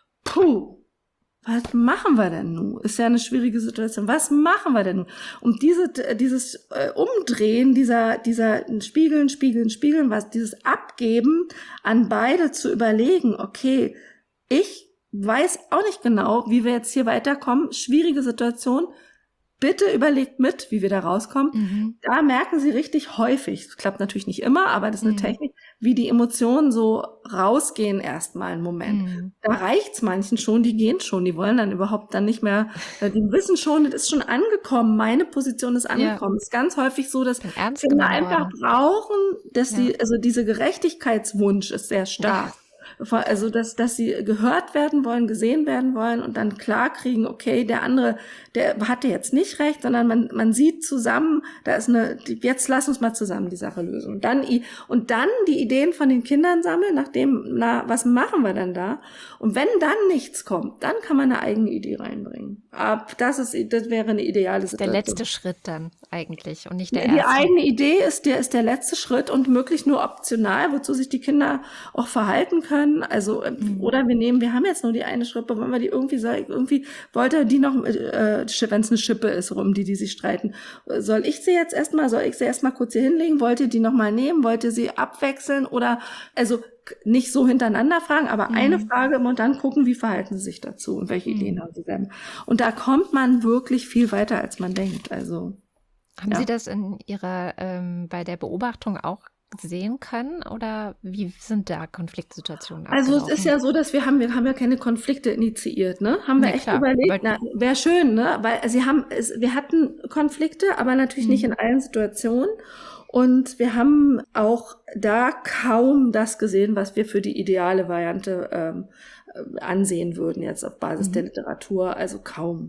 Speaker 2: puh, was machen wir denn nun? Ist ja eine schwierige Situation. Was machen wir denn nun? Und diese, dieses äh, Umdrehen, dieser, dieser Spiegeln, Spiegeln, Spiegeln, was, dieses Abgeben an beide zu überlegen, okay, ich weiß auch nicht genau, wie wir jetzt hier weiterkommen. Schwierige Situation. Bitte überlegt mit, wie wir da rauskommen. Mhm. Da merken Sie richtig häufig, das klappt natürlich nicht immer, aber das ist eine mhm. Technik, wie die Emotionen so rausgehen erstmal einen Moment. Mhm. Da reicht's manchen schon, die gehen schon, die wollen dann überhaupt dann nicht mehr, die wissen schon, das ist schon angekommen, meine Position ist angekommen. Es ja. ist ganz häufig so, dass Kinder einfach brauchen, dass ja. sie, also dieser Gerechtigkeitswunsch ist sehr stark. Ja. Also, dass, dass sie gehört werden wollen, gesehen werden wollen und dann klar kriegen, okay, der andere, der hatte jetzt nicht recht, sondern man, man sieht zusammen, da ist eine, jetzt lass uns mal zusammen die Sache lösen. Und dann, und dann die Ideen von den Kindern sammeln, nachdem, na, was machen wir denn da? Und wenn dann nichts kommt, dann kann man eine eigene Idee reinbringen. Ab, das ist, das wäre eine ideale Situation.
Speaker 1: Der letzte Schritt dann eigentlich und nicht der
Speaker 2: die
Speaker 1: erste.
Speaker 2: Die eigene Idee ist der, ist der letzte Schritt und möglichst nur optional, wozu sich die Kinder auch verhalten können. Also, mhm. oder wir nehmen, wir haben jetzt nur die eine Schrippe, wollen wir die irgendwie, irgendwie wollte die noch, äh, wenn es eine Schippe ist, um die, die sich streiten, soll ich sie jetzt erstmal, soll ich sie erstmal kurz hier hinlegen, wollt ihr die nochmal nehmen, wollt ihr sie abwechseln oder, also, nicht so hintereinander fragen, aber mhm. eine Frage und dann gucken, wie verhalten sie sich dazu und welche mhm. Ideen haben sie denn. Und da kommt man wirklich viel weiter, als man denkt, also.
Speaker 1: Haben
Speaker 2: ja.
Speaker 1: Sie das in Ihrer, ähm, bei der Beobachtung auch sehen können oder wie sind da Konfliktsituationen abgelaufen?
Speaker 2: Also es ist ja so, dass wir haben, wir haben ja keine Konflikte initiiert, ne? Haben wir ja, echt klar, überlegt, na, wäre schön, ne? Weil sie haben, es, wir hatten Konflikte, aber natürlich mhm. nicht in allen Situationen. Und wir haben auch da kaum das gesehen, was wir für die ideale Variante ähm, ansehen würden jetzt auf Basis mhm. der Literatur, also kaum.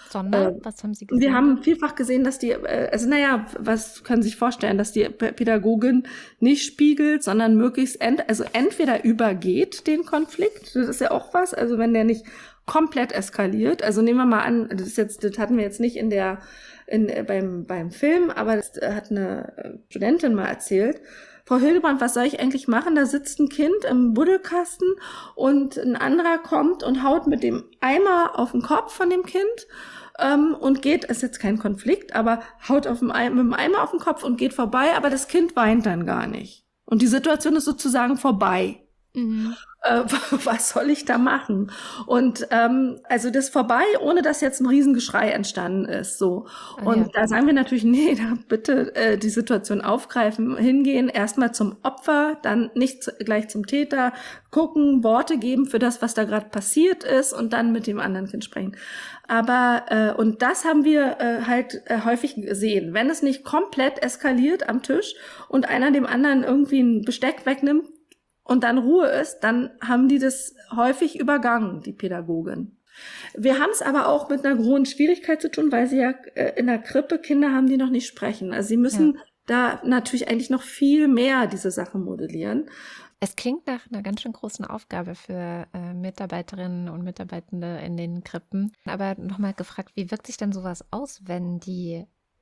Speaker 1: Sondern, äh, was haben Sie gesehen?
Speaker 2: Wir haben vielfach gesehen, dass die, äh, also naja, was können Sie sich vorstellen, dass die Pädagogin nicht spiegelt, sondern möglichst, ent, also entweder übergeht den Konflikt, das ist ja auch was, also wenn der nicht komplett eskaliert, also nehmen wir mal an, das ist jetzt, das hatten wir jetzt nicht in der, in, beim, beim Film, aber das hat eine Studentin mal erzählt, Frau Hildebrand, was soll ich eigentlich machen? Da sitzt ein Kind im Buddelkasten und ein anderer kommt und haut mit dem Eimer auf den Kopf von dem Kind ähm, und geht, ist jetzt kein Konflikt, aber haut auf dem Eimer, mit dem Eimer auf den Kopf und geht vorbei, aber das Kind weint dann gar nicht. Und die Situation ist sozusagen vorbei. Mhm. Äh, was soll ich da machen? Und ähm, also das vorbei, ohne dass jetzt ein Riesengeschrei entstanden ist. So. Ah, und ja. Da sagen wir natürlich, nee, da bitte äh, die Situation aufgreifen, hingehen, erstmal zum Opfer, dann nicht zu, gleich zum Täter, gucken, Worte geben für das, was da gerade passiert ist und dann mit dem anderen Kind sprechen. Aber, äh, und das haben wir äh, halt äh, häufig gesehen. Wenn es nicht komplett eskaliert am Tisch und einer dem anderen irgendwie ein Besteck wegnimmt, und dann Ruhe ist, dann haben die das häufig übergangen, die Pädagogin. Wir haben es aber auch mit einer hohen Schwierigkeit zu tun, weil sie ja in der Krippe Kinder haben, die noch nicht sprechen. Also sie müssen ja. da natürlich eigentlich noch viel mehr diese Sachen modellieren.
Speaker 1: Es klingt nach einer ganz schön großen Aufgabe für äh, Mitarbeiterinnen und Mitarbeitende in den Krippen. Aber nochmal gefragt, wie wirkt sich denn sowas aus, wenn die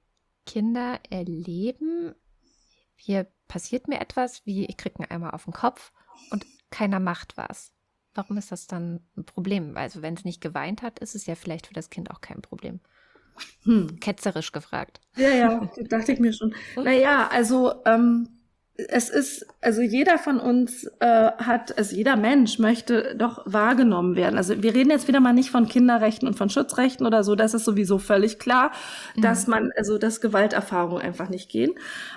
Speaker 1: Kinder erleben, hier passiert mir etwas, wie ich kriege einen Eimer auf den Kopf und keiner macht was. Warum ist das dann ein Problem? Also wenn es nicht geweint hat, ist es ja vielleicht für das Kind auch kein Problem. Hm. Ketzerisch gefragt.
Speaker 2: Ja, ja, das dachte ich mir schon. Naja, also ähm, es ist, also jeder von uns äh, hat, also jeder Mensch möchte doch wahrgenommen werden. Also wir reden jetzt wieder mal nicht von Kinderrechten und von Schutzrechten oder so, das ist sowieso völlig klar, mhm. dass man, also dass Gewalterfahrungen einfach nicht gehen.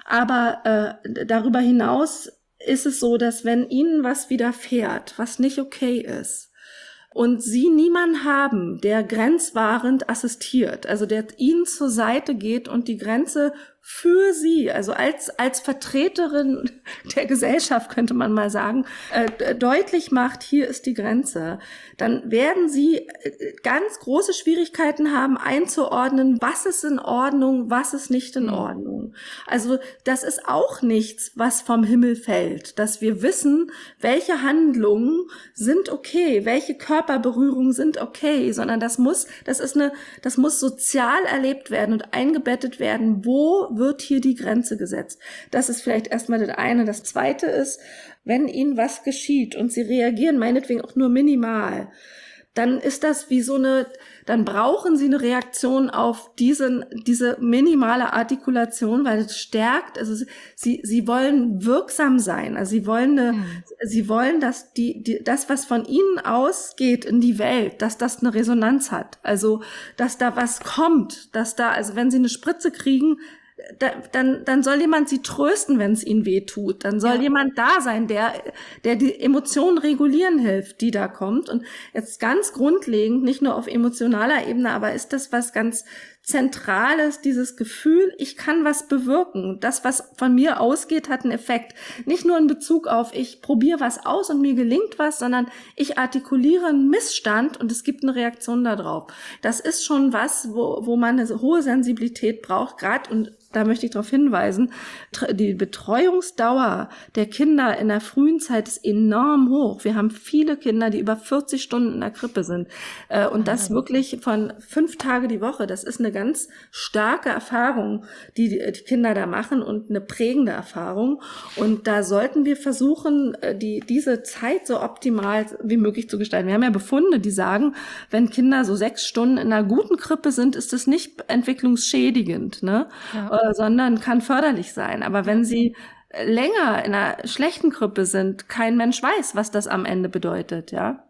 Speaker 2: Aber äh, darüber hinaus ist es so, dass wenn ihnen was widerfährt, was nicht okay ist, und sie niemanden haben, der grenzwahrend assistiert, also der ihnen zur Seite geht und die Grenze für sie, also als als Vertreterin der Gesellschaft, könnte man mal sagen, äh, deutlich macht, hier ist die Grenze, dann werden sie ganz große Schwierigkeiten haben, einzuordnen, was ist in Ordnung, was ist nicht in Ordnung. Also das ist auch nichts, was vom Himmel fällt, dass wir wissen, welche Handlungen sind okay, welche Körperberührungen sind okay, sondern das muss, das ist eine, das muss sozial erlebt werden und eingebettet werden, wo wird hier die Grenze gesetzt. Das ist vielleicht erstmal das eine. Das zweite ist, wenn ihnen was geschieht und sie reagieren meinetwegen auch nur minimal, dann ist das wie so eine, dann brauchen sie eine Reaktion auf diesen, diese minimale Artikulation, weil es stärkt, also sie, sie wollen wirksam sein, also sie wollen eine, mhm. sie wollen, dass die, die, das, was von ihnen ausgeht in die Welt, dass das eine Resonanz hat, also, dass da was kommt, dass da, also wenn sie eine Spritze kriegen, Da, dann, dann soll jemand sie trösten, wenn es ihnen weh tut. Dann soll ja. jemand da sein, der, der die Emotionen regulieren hilft, die da kommt. Und jetzt ganz grundlegend, nicht nur auf emotionaler Ebene, aber ist das was ganz Zentrales, dieses Gefühl, ich kann was bewirken. Das, was von mir ausgeht, hat einen Effekt. Nicht nur in Bezug auf, ich probiere was aus und mir gelingt was, sondern ich artikuliere einen Missstand und es gibt eine Reaktion darauf. Das ist schon was, wo, wo man eine hohe Sensibilität braucht, gerade, und da möchte ich darauf hinweisen, die Betreuungsdauer der Kinder in der frühen Zeit ist enorm hoch. Wir haben viele Kinder, die über vierzig Stunden in der Krippe sind. Und das wirklich von fünf Tage die Woche. Das ist eine ganz starke Erfahrung, die die Kinder da machen und eine prägende Erfahrung. Und da sollten wir versuchen, die, diese Zeit so optimal wie möglich zu gestalten. Wir haben ja Befunde, die sagen, wenn Kinder so sechs Stunden in einer guten Krippe sind, ist das nicht entwicklungsschädigend, ne? Ja. Sondern kann förderlich sein. Aber wenn sie länger in einer schlechten Krippe sind, kein Mensch weiß, was das am Ende bedeutet, ja.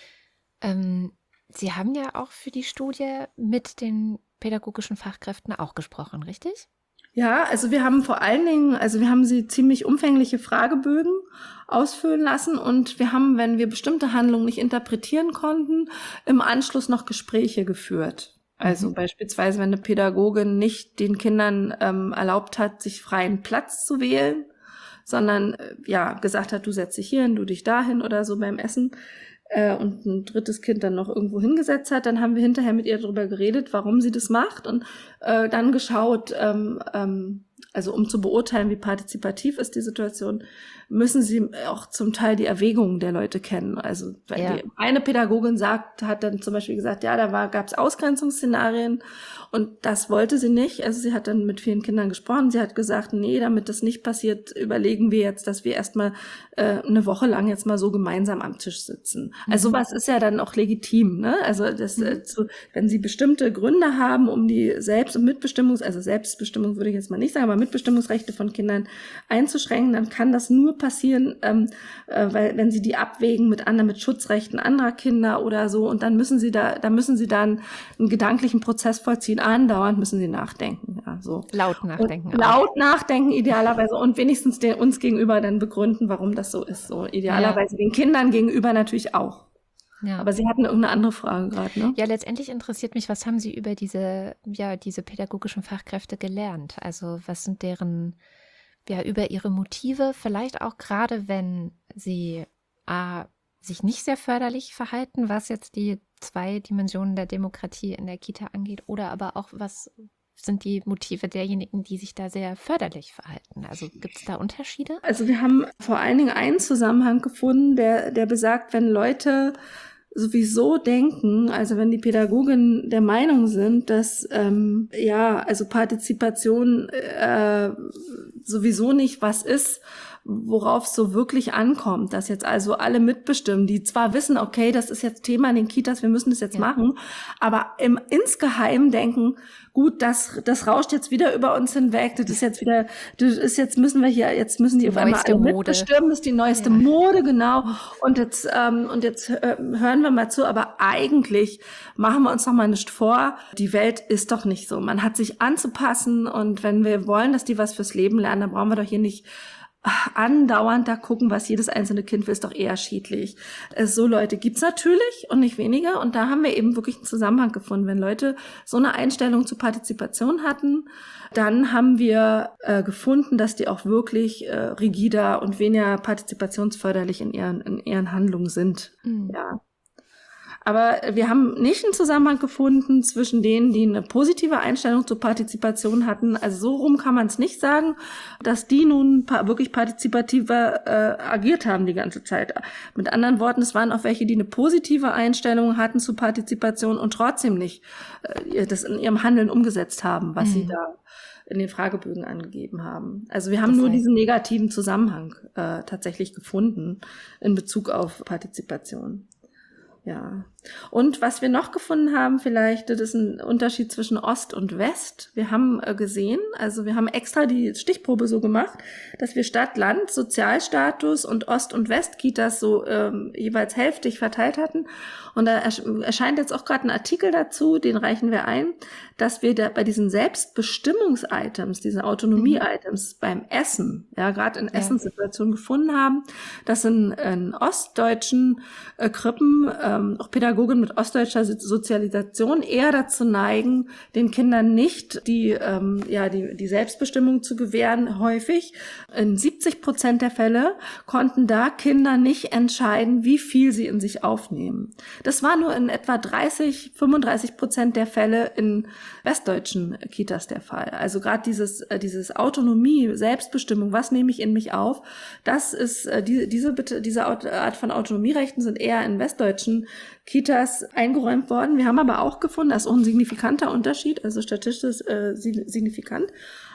Speaker 1: Ähm, Sie haben ja auch für die Studie mit den pädagogischen Fachkräften auch gesprochen, richtig?
Speaker 2: Ja, also wir haben vor allen Dingen, also wir haben sie ziemlich umfängliche Fragebögen ausfüllen lassen und wir haben, wenn wir bestimmte Handlungen nicht interpretieren konnten, im Anschluss noch Gespräche geführt. Also mhm. beispielsweise, wenn eine Pädagogin nicht den Kindern ähm, erlaubt hat, sich freien Platz zu wählen, sondern äh, ja gesagt hat, du setz dich hier hin, du dich dahin oder so beim Essen, äh, und ein drittes Kind dann noch irgendwo hingesetzt hat, dann haben wir hinterher mit ihr darüber geredet, warum sie das macht und äh, dann geschaut, ähm, ähm, also um zu beurteilen, wie partizipativ ist die Situation, müssen sie auch zum Teil die Erwägungen der Leute kennen. Also weil
Speaker 1: Ja.
Speaker 2: die eine Pädagogin sagt, hat dann zum Beispiel gesagt, ja, da war, gab es Ausgrenzungsszenarien und das wollte sie nicht. Also sie hat dann mit vielen Kindern gesprochen. Sie hat gesagt, nee, damit das nicht passiert, überlegen wir jetzt, dass wir erstmal äh, eine Woche lang jetzt mal so gemeinsam am Tisch sitzen. Mhm. Also sowas ist ja dann auch legitim, ne? Also das, mhm. äh, zu, wenn sie bestimmte Gründe haben, um die Selbst- und Mitbestimmungs-, also Selbstbestimmung würde ich jetzt mal nicht sagen, aber Mitbestimmungsrechte von Kindern einzuschränken, dann kann das nur passieren, ähm, äh, weil wenn sie die abwägen mit anderen, mit Schutzrechten anderer Kinder oder so, und dann müssen sie da, da müssen sie dann einen gedanklichen Prozess vollziehen. Andauernd müssen sie nachdenken. Ja, so.
Speaker 1: Laut nachdenken.
Speaker 2: Und laut nachdenken idealerweise und wenigstens den, uns gegenüber dann begründen, warum das so ist. So idealerweise ja. Den Kindern gegenüber natürlich auch. Ja. Aber Sie hatten irgendeine andere Frage gerade, ne?
Speaker 1: Ja, letztendlich interessiert mich, was haben Sie über diese, ja, diese pädagogischen Fachkräfte gelernt? Also was sind deren, ja, über ihre Motive, vielleicht auch gerade, wenn sie a, sich nicht sehr förderlich verhalten, was jetzt die zwei Dimensionen der Demokratie in der Kita angeht, oder aber auch, was sind die Motive derjenigen, die sich da sehr förderlich verhalten? Also gibt es da Unterschiede?
Speaker 2: Also wir haben vor allen Dingen einen Zusammenhang gefunden, der, der besagt, wenn Leute sowieso denken, also wenn die Pädagogen der Meinung sind, dass ähm, ja, also Partizipation äh, sowieso nicht was ist, worauf es so wirklich ankommt, dass jetzt also alle mitbestimmen, die zwar wissen, okay, das ist jetzt Thema in den Kitas, wir müssen das jetzt ja. machen, aber im insgeheim denken, gut, das das rauscht jetzt wieder über uns hinweg, das ist jetzt wieder, das ist jetzt müssen wir hier, jetzt müssen die, die auf einmal alle Mode. mitbestimmen, das ist die neueste ja. Mode, genau, und jetzt ähm, und jetzt äh, hören wir mal zu, aber eigentlich machen wir uns noch mal nicht vor, die Welt ist doch nicht so, man hat sich anzupassen und wenn wir wollen, dass die was fürs Leben lernen, dann brauchen wir doch hier nicht andauernd da gucken, was jedes einzelne Kind will, ist doch eher schädlich. So Leute gibt's natürlich und nicht weniger. Und da haben wir eben wirklich einen Zusammenhang gefunden. Wenn Leute so eine Einstellung zur Partizipation hatten, dann haben wir äh, gefunden, dass die auch wirklich äh, rigider und weniger partizipationsförderlich in ihren, in ihren Handlungen sind. Mhm. Ja. Aber wir haben nicht einen Zusammenhang gefunden zwischen denen, die eine positive Einstellung zur Partizipation hatten. Also so rum kann man es nicht sagen, dass die nun pa- wirklich partizipativer äh, agiert haben die ganze Zeit. Mit anderen Worten, es waren auch welche, die eine positive Einstellung hatten zur Partizipation und trotzdem nicht äh, das in ihrem Handeln umgesetzt haben, was mhm. sie da in den Fragebögen angegeben haben. Also wir haben das nur heißt, diesen negativen Zusammenhang äh, tatsächlich gefunden in Bezug auf Partizipation. Ja. Und was wir noch gefunden haben, vielleicht, das ist ein Unterschied zwischen Ost und West. Wir haben äh, gesehen, also wir haben extra die Stichprobe so gemacht, dass wir Stadt, Land, Sozialstatus und Ost- und West-Kitas so ähm, jeweils hälftig verteilt hatten. Und da erscheint jetzt auch gerade ein Artikel dazu, den reichen wir ein, dass wir da bei diesen Selbstbestimmungs-Items, diesen Autonomie-Items mhm. beim Essen, ja, gerade in ja. Essenssituationen gefunden haben, dass in, in ostdeutschen äh, Krippen ähm, auch Pädagogen mit ostdeutscher Sozialisation eher dazu neigen, den Kindern nicht die, ähm, ja, die, die Selbstbestimmung zu gewähren, häufig. In siebzig Prozent der Fälle konnten da Kinder nicht entscheiden, wie viel sie in sich aufnehmen. Das war nur in etwa dreißig, fünfunddreißig Prozent der Fälle in westdeutschen Kitas der Fall. Also gerade dieses, äh, dieses Autonomie, Selbstbestimmung, was nehme ich in mich auf, das ist, äh, die, diese, diese Art von Autonomierechten sind eher in westdeutschen Kitas eingeräumt worden. Wir haben aber auch gefunden, das ist auch ein signifikanter Unterschied, also statistisch äh, signifikant.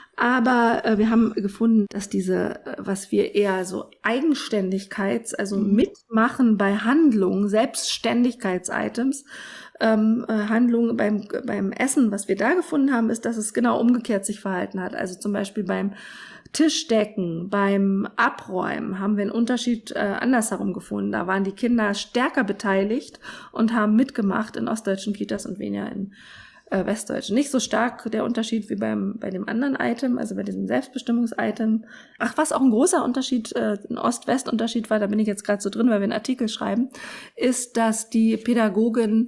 Speaker 2: Aber äh, wir haben gefunden, dass diese, äh, was wir eher so Eigenständigkeits-, also mhm. Mitmachen bei Handlungen, Selbstständigkeits-Items, ähm, äh, Handlungen beim, beim Essen, was wir da gefunden haben, ist, dass es genau umgekehrt sich verhalten hat. Also zum Beispiel beim Tischdecken, beim Abräumen haben wir einen Unterschied äh, andersherum gefunden. Da waren die Kinder stärker beteiligt und haben mitgemacht in ostdeutschen Kitas und weniger in äh, westdeutschen. Nicht so stark der Unterschied wie beim bei dem anderen Item, also bei diesem Selbstbestimmungs-Item. Ach, was auch ein großer Unterschied, äh, ein Ost-West-Unterschied war, da bin ich jetzt gerade so drin, weil wir einen Artikel schreiben, ist, dass die Pädagogen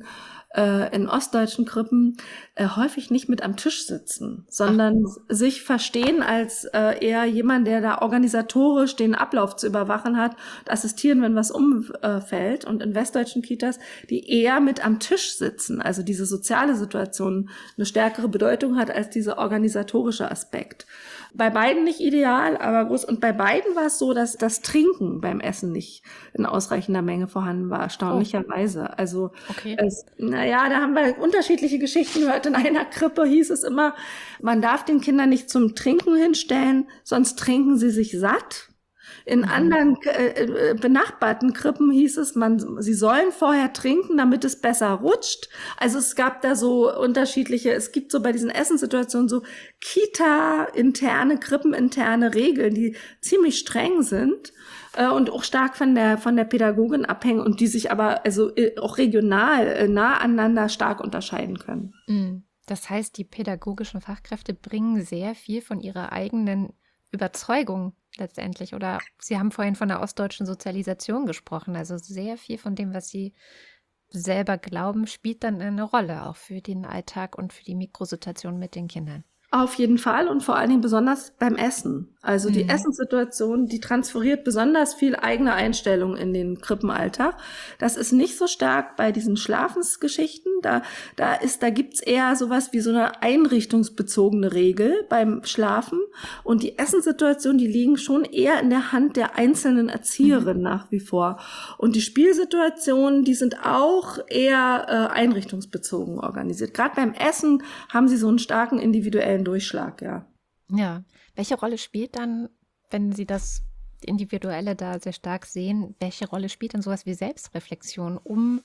Speaker 2: äh, in ostdeutschen Krippen äh, häufig nicht mit am Tisch sitzen, sondern Ach. sich verstehen als äh, eher jemand, der da organisatorisch den Ablauf zu überwachen hat, assistieren, wenn was umfällt. Und in westdeutschen Kitas, die eher mit am Tisch sitzen, also diese soziale Situation eine stärkere Bedeutung hat als dieser organisatorische Aspekt. Bei beiden nicht ideal, aber groß. Und bei beiden war es so, dass das Trinken beim Essen nicht in ausreichender Menge vorhanden war, erstaunlicherweise. Oh. Also, okay. es, naja, da haben wir unterschiedliche Geschichten gehört. In einer Krippe hieß es immer, man darf den Kindern nicht zum Trinken hinstellen, sonst trinken sie sich satt. In mhm. anderen äh, benachbarten Krippen hieß es, man, sie sollen vorher trinken, damit es besser rutscht. Also es gab da so unterschiedliche, es gibt so bei diesen Essenssituationen so Kita-interne, Krippeninterne Regeln, die ziemlich streng sind äh, und auch stark von der von der Pädagogin abhängen und die sich aber also äh, auch regional äh, nah aneinander stark unterscheiden können.
Speaker 1: Mhm. Das heißt, die pädagogischen Fachkräfte bringen sehr viel von ihrer eigenen Überzeugung letztendlich. Oder Sie haben vorhin von der ostdeutschen Sozialisation gesprochen. Also sehr viel von dem, was Sie selber glauben, spielt dann eine Rolle, auch für den Alltag und für die Mikrosituation mit den Kindern.
Speaker 2: Auf jeden Fall und vor allen Dingen besonders beim Essen. Also die mhm. Essenssituation, die transferiert besonders viel eigene Einstellung in den Krippenalltag. Das ist nicht so stark bei diesen Schlafensgeschichten. Da, da ist, da gibt's eher sowas wie so eine einrichtungsbezogene Regel beim Schlafen. Und die Essenssituation, die liegen schon eher in der Hand der einzelnen Erzieherin mhm. nach wie vor. Und die Spielsituationen, die sind auch eher äh, einrichtungsbezogen organisiert. Gerade beim Essen haben sie so einen starken individuellen Durchschlag, ja.
Speaker 1: Ja. Welche Rolle spielt dann, wenn Sie das Individuelle da sehr stark sehen, welche Rolle spielt dann sowas wie Selbstreflexion, um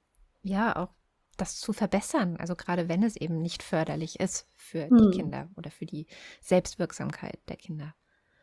Speaker 1: ja auch das zu verbessern? Also gerade wenn es eben nicht förderlich ist für hm. die Kinder oder für die Selbstwirksamkeit der Kinder.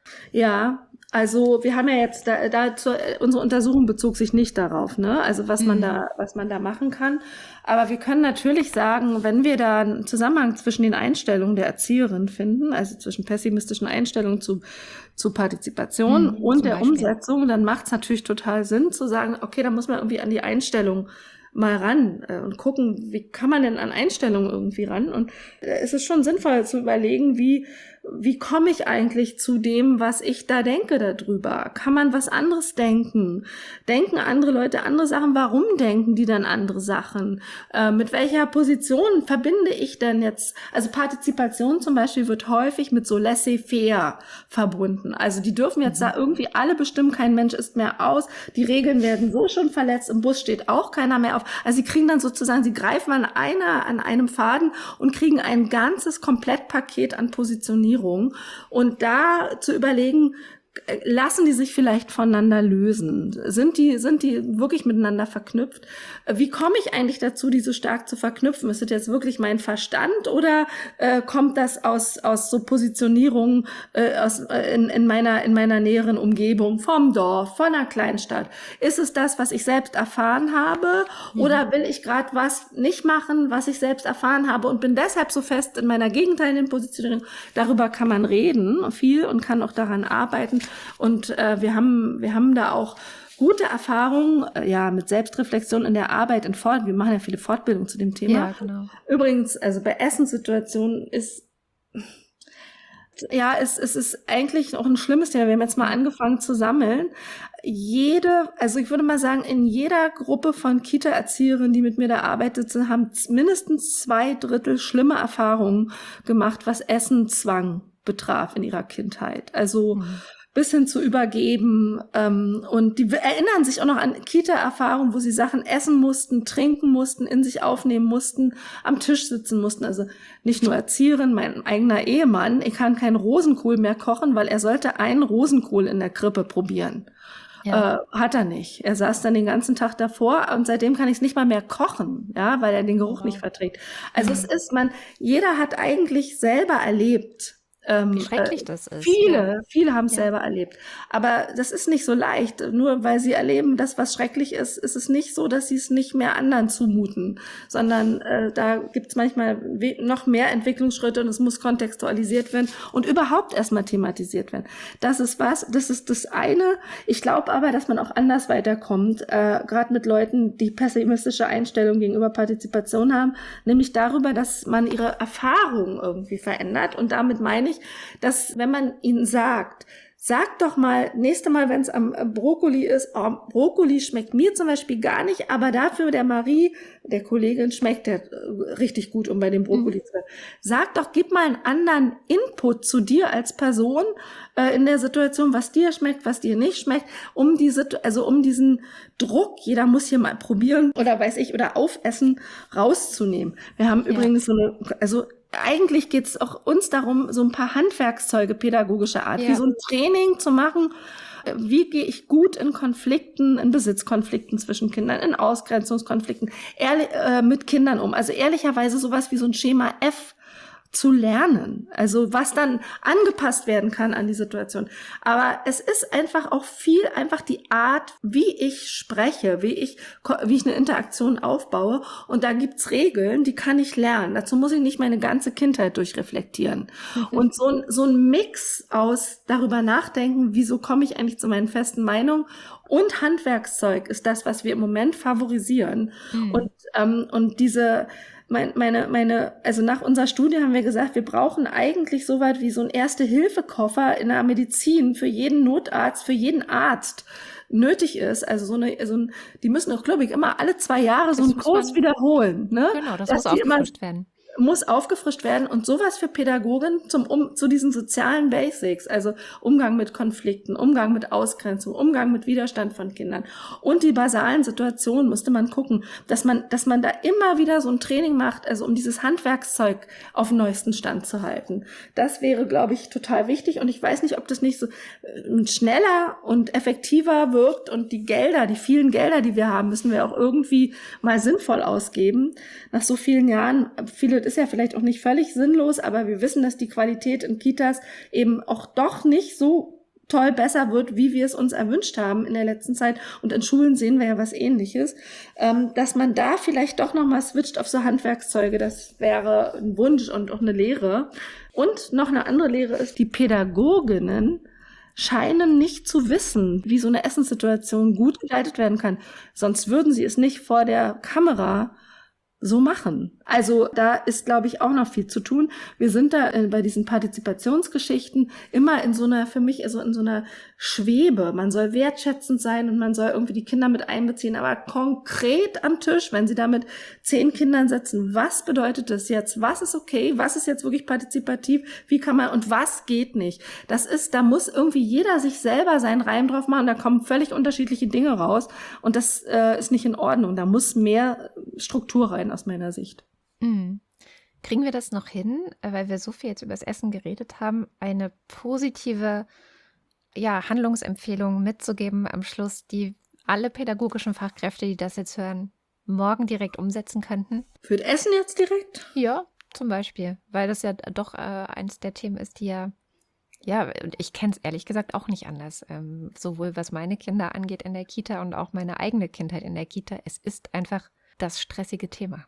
Speaker 2: Ja, also wir haben ja jetzt da, da zur, unsere Untersuchung bezog sich nicht darauf, ne? Also was man mhm. da, was man da machen kann. Aber wir können natürlich sagen, wenn wir da einen Zusammenhang zwischen den Einstellungen der Erzieherin finden, also zwischen pessimistischen Einstellungen zu zu Partizipation mhm, und der Beispiel. Umsetzung, dann macht es natürlich total Sinn zu sagen, okay, da muss man irgendwie an die Einstellung mal ran äh, und gucken, wie kann man denn an Einstellungen irgendwie ran? Und äh, es ist schon sinnvoll zu überlegen, wie wie komme ich eigentlich zu dem, was ich da denke darüber? Kann man was anderes denken? Denken andere Leute andere Sachen? Warum denken die dann andere Sachen? Äh, mit welcher Position verbinde ich denn jetzt? Also Partizipation zum Beispiel wird häufig mit so laissez-faire verbunden. Also die dürfen jetzt mhm. da irgendwie alle bestimmen, kein Mensch ist mehr aus. Die Regeln werden so schon verletzt. Im Bus steht auch keiner mehr auf. Also sie kriegen dann sozusagen, sie greifen an einer, an einem Faden und kriegen ein ganzes Komplettpaket an Positionierung. Und da zu überlegen, lassen die sich vielleicht voneinander lösen? Sind die, sind die wirklich miteinander verknüpft? Wie komme ich eigentlich dazu, die so stark zu verknüpfen? Ist das jetzt wirklich mein Verstand oder äh, kommt das aus, aus so Positionierungen äh, aus, äh, in, in meiner, in meiner näheren Umgebung, vom Dorf, von einer Kleinstadt? Ist es das, was ich selbst erfahren habe? Mhm. Oder will ich gerade was nicht machen, was ich selbst erfahren habe und bin deshalb so fest in meiner gegenteiligen Positionierung? Darüber kann man reden, viel, und kann auch daran arbeiten. Und äh, wir haben wir haben da auch gute Erfahrungen äh, ja mit Selbstreflexion in der Arbeit in Fort. Wir machen ja viele Fortbildungen zu dem Thema.
Speaker 1: Ja, genau.
Speaker 2: Übrigens, also bei Essenssituationen ist ja, es, es ist eigentlich auch ein schlimmes Thema. Wir haben jetzt mal angefangen zu sammeln. Jede, also ich würde mal sagen, in jeder Gruppe von Kita-Erzieherinnen, die mit mir da arbeitet, haben mindestens zwei Drittel schlimme Erfahrungen gemacht, was Essenzwang betraf in ihrer Kindheit. Also mhm. bis hin zu übergeben. Ähm, und die erinnern sich auch noch an Kita-Erfahrungen, wo sie Sachen essen mussten, trinken mussten, in sich aufnehmen mussten, am Tisch sitzen mussten. Also nicht nur Erzieherin, mein eigener Ehemann, ich kann keinen Rosenkohl mehr kochen, weil er sollte einen Rosenkohl in der Krippe probieren. Ja. Äh, hat er nicht. Er saß dann den ganzen Tag davor und seitdem kann ich es nicht mal mehr kochen, ja, weil er den Geruch wow. nicht verträgt. Also mhm. es ist, man, jeder hat eigentlich selber erlebt, Ähm,
Speaker 1: Wie schrecklich
Speaker 2: äh,
Speaker 1: das ist.
Speaker 2: viele,
Speaker 1: Ja.
Speaker 2: viele haben es
Speaker 1: Ja.
Speaker 2: selber erlebt. Aber das ist nicht so leicht. Nur weil sie erleben, dass was schrecklich ist, ist es nicht so, dass sie es nicht mehr anderen zumuten, sondern äh, da gibt es manchmal we- noch mehr Entwicklungsschritte und es muss kontextualisiert werden und überhaupt erstmal thematisiert werden. Das ist was, das ist das eine. Ich glaube aber, dass man auch anders weiterkommt, äh, gerade mit Leuten, die pessimistische Einstellung gegenüber Partizipation haben, nämlich darüber, dass man ihre Erfahrungen irgendwie verändert. Und damit meine ich, dass wenn man ihnen sagt, sag doch mal, nächste Mal, wenn es am Brokkoli ist, oh, Brokkoli schmeckt mir zum Beispiel gar nicht, aber dafür der Marie, der Kollegin, schmeckt der äh, richtig gut, um bei dem Brokkoli
Speaker 1: Mhm.
Speaker 2: zu bleiben. Sag doch, gib mal einen anderen Input zu dir als Person äh, in der Situation, was dir schmeckt, was dir nicht schmeckt, um diese, also um diesen Druck, jeder muss hier mal probieren oder weiß ich, oder aufessen, rauszunehmen. Wir haben
Speaker 1: Ja.
Speaker 2: übrigens so eine, also eigentlich geht es auch uns darum, so ein paar Handwerkszeuge pädagogischer Art,
Speaker 1: Ja.
Speaker 2: wie so ein Training zu machen. äh, Wie gehe ich gut in Konflikten, in Besitzkonflikten zwischen Kindern, in Ausgrenzungskonflikten ehrlich, äh, mit Kindern um? Also ehrlicherweise sowas wie so ein Schema F zu lernen, also was dann angepasst werden kann an die Situation. Aber es ist einfach auch viel einfach die Art, wie ich spreche, wie ich, wie ich eine Interaktion aufbaue. Und da gibt's Regeln, die kann ich lernen. Dazu muss ich nicht meine ganze Kindheit durchreflektieren. Und so ein, so ein Mix aus darüber nachdenken, wieso komme ich eigentlich zu meinen festen Meinungen, und Handwerkszeug ist das, was wir im Moment favorisieren.
Speaker 1: Mhm.
Speaker 2: Und, ähm, und diese Meine, meine, meine, also nach unserer Studie haben wir gesagt, wir brauchen eigentlich so weit wie so ein Erste-Hilfe-Koffer in der Medizin für jeden Notarzt, für jeden Arzt nötig ist. Also so eine, so ein, die müssen auch, glaube ich, immer alle zwei Jahre so
Speaker 1: Das
Speaker 2: einen
Speaker 1: muss
Speaker 2: Kurs
Speaker 1: man-
Speaker 2: wiederholen, ne?
Speaker 1: Genau, das
Speaker 2: Dass
Speaker 1: muss
Speaker 2: die immer
Speaker 1: aufgefrischt werden.
Speaker 2: muss aufgefrischt werden und sowas für Pädagogen zum um zu diesen sozialen Basics, also Umgang mit Konflikten, Umgang mit Ausgrenzung, Umgang mit Widerstand von Kindern und die basalen Situationen musste man gucken, dass man dass man da immer wieder so ein Training macht, also um dieses Handwerkszeug auf dem neuesten Stand zu halten. Das wäre, glaube ich, total wichtig und ich weiß nicht, ob das nicht so äh, schneller und effektiver wirkt und die Gelder, die vielen Gelder, die wir haben, müssen wir auch irgendwie mal sinnvoll ausgeben. Nach so vielen Jahren, viele ist ja vielleicht auch nicht völlig sinnlos, aber wir wissen, dass die Qualität in Kitas eben auch doch nicht so toll besser wird, wie wir es uns erwünscht haben in der letzten Zeit. Und in Schulen sehen wir ja was Ähnliches. Ähm, dass man da vielleicht doch nochmal switcht auf so Handwerkszeuge, das wäre ein Wunsch und auch eine Lehre. Und noch eine andere Lehre ist, die Pädagoginnen scheinen nicht zu wissen, wie so eine Essenssituation gut geleitet werden kann. Sonst würden sie es nicht vor der Kamera so machen. Also da ist, glaube ich, auch noch viel zu tun. Wir sind da äh, bei diesen Partizipationsgeschichten immer in so einer, für mich, also in so einer Schwebe. Man soll wertschätzend sein und man soll irgendwie die Kinder mit einbeziehen, aber konkret am Tisch, wenn sie da mit zehn Kindern sitzen, was bedeutet das jetzt? Was ist okay? Was ist jetzt wirklich partizipativ? Wie kann man, und was geht nicht? Das ist, da muss irgendwie jeder sich selber seinen Reim drauf machen, da kommen völlig unterschiedliche Dinge raus und das äh, ist nicht in Ordnung. Da muss mehr Struktur rein aus meiner Sicht.
Speaker 1: Mhm. Kriegen wir das noch hin, weil wir so viel jetzt über das Essen geredet haben, eine positive ja, Handlungsempfehlung mitzugeben am Schluss, die alle pädagogischen Fachkräfte, die das jetzt hören, morgen direkt umsetzen könnten?
Speaker 2: Für das Essen jetzt direkt?
Speaker 1: Ja, zum Beispiel, weil das ja doch äh, eins der Themen ist, die ja, ja, und ich kenne es ehrlich gesagt auch nicht anders, ähm, sowohl was meine Kinder angeht in der Kita und auch meine eigene Kindheit in der Kita. Es ist einfach das stressige Thema.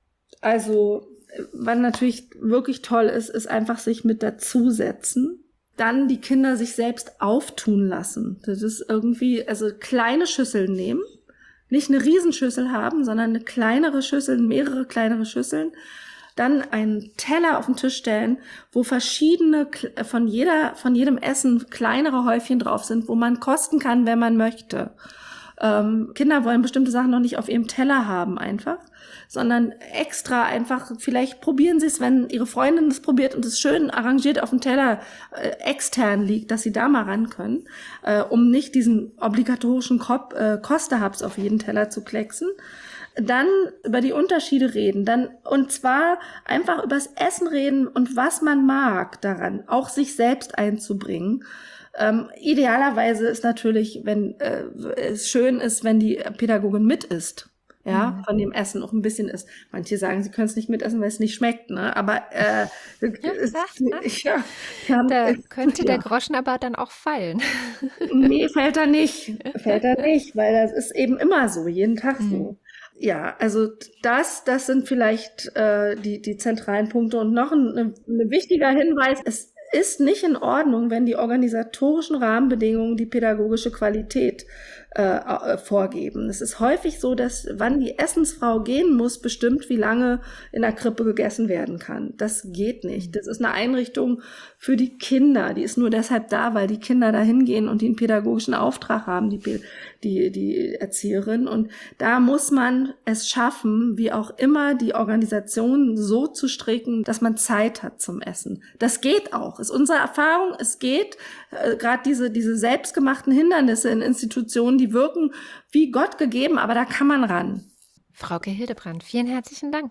Speaker 2: Also, was natürlich wirklich toll ist, ist einfach sich mit dazusetzen. Dann die Kinder sich selbst auftun lassen. Das ist irgendwie, also kleine Schüsseln nehmen, nicht eine Riesenschüssel haben, sondern eine kleinere Schüssel, mehrere kleinere Schüsseln. Dann einen Teller auf den Tisch stellen, wo verschiedene, von jeder, von jedem Essen kleinere Häufchen drauf sind, wo man kosten kann, wenn man möchte. Ähm, Kinder wollen bestimmte Sachen noch nicht auf ihrem Teller haben einfach, sondern extra einfach, vielleicht probieren sie es, wenn ihre Freundin das probiert und es schön arrangiert auf dem Teller äh, extern liegt, dass sie da mal ran können, äh, um nicht diesen obligatorischen Kop- äh, Kosterhubs auf jeden Teller zu klecksen. Dann über die Unterschiede reden, dann und zwar einfach übers Essen reden und was man mag daran, auch sich selbst einzubringen. Ähm, idealerweise ist natürlich, wenn äh, es schön ist, wenn die Pädagogin mit isst. ja,
Speaker 1: Mhm.
Speaker 2: von dem Essen auch ein bisschen isst. Manche sagen, sie können es nicht mitessen, weil es nicht schmeckt, ne? Aber äh, es, ja, wir haben,
Speaker 1: Da
Speaker 2: es,
Speaker 1: könnte der
Speaker 2: ja.
Speaker 1: Groschen aber dann auch fallen.
Speaker 2: Nee, fällt er nicht. Fällt er nicht, weil das ist eben immer so, jeden Tag
Speaker 1: Mhm.
Speaker 2: so. Ja, also das, das sind vielleicht äh, die, die zentralen Punkte. Und noch ein, ein, ein wichtiger Hinweis, es ist nicht in Ordnung, wenn die organisatorischen Rahmenbedingungen die pädagogische Qualität äh, vorgeben. Es ist häufig so, dass wann die Essensfrau gehen muss, bestimmt, wie lange in der Krippe gegessen werden kann. Das geht nicht. Das ist eine Einrichtung für die Kinder. Die ist nur deshalb da, weil die Kinder da hingehen und die einen pädagogischen Auftrag haben, die, die, die Erzieherin. Und da muss man es schaffen, wie auch immer, die Organisation so zu stricken, dass man Zeit hat zum Essen. Das geht auch. Ist unsere Erfahrung. Es geht. Äh, Gerade diese, diese selbstgemachten Hindernisse in Institutionen, die wirken wie Gott gegeben, aber da kann man ran.
Speaker 1: Frauke Hildebrand, vielen herzlichen Dank.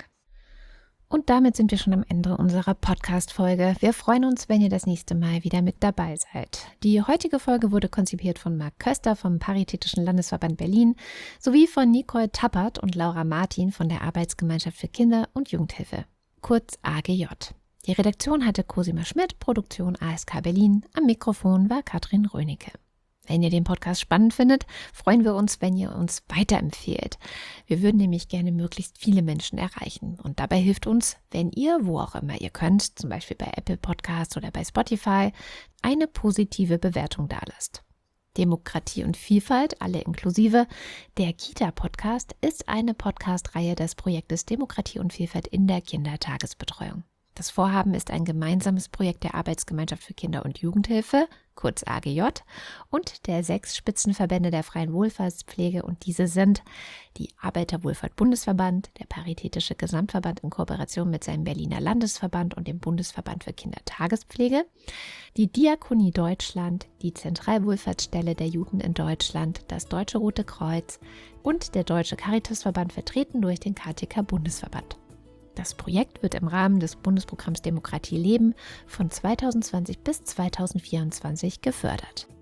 Speaker 1: Und damit sind wir schon am Ende unserer Podcast-Folge. Wir freuen uns, wenn ihr das nächste Mal wieder mit dabei seid. Die heutige Folge wurde konzipiert von Marc Köster vom Paritätischen Landesverband Berlin sowie von Nicole Tappert und Laura Martin von der Arbeitsgemeinschaft für Kinder- und Jugendhilfe, kurz A G J. Die Redaktion hatte Cosima Schmidt, Produktion A S K Berlin. Am Mikrofon war Katrin Rönecke. Wenn ihr den Podcast spannend findet, freuen wir uns, wenn ihr uns weiterempfehlt. Wir würden nämlich gerne möglichst viele Menschen erreichen. Und dabei hilft uns, wenn ihr, wo auch immer ihr könnt, zum Beispiel bei Apple Podcasts oder bei Spotify, eine positive Bewertung dalasst. Demokratie und Vielfalt, alle inklusive. Der Kita-Podcast ist eine Podcast-Reihe des Projektes Demokratie und Vielfalt in der Kindertagesbetreuung. Das Vorhaben ist ein gemeinsames Projekt der Arbeitsgemeinschaft für Kinder- und Jugendhilfe, kurz A G J, und der sechs Spitzenverbände der freien Wohlfahrtspflege, und diese sind die Arbeiterwohlfahrt-Bundesverband, der Paritätische Gesamtverband in Kooperation mit seinem Berliner Landesverband und dem Bundesverband für Kindertagespflege, die Diakonie Deutschland, die Zentralwohlfahrtsstelle der Juden in Deutschland, das Deutsche Rote Kreuz und der Deutsche Caritasverband, vertreten durch den K T K-Bundesverband. Das Projekt wird im Rahmen des Bundesprogramms Demokratie leben von zweitausendzwanzig bis zweitausendvierundzwanzig gefördert.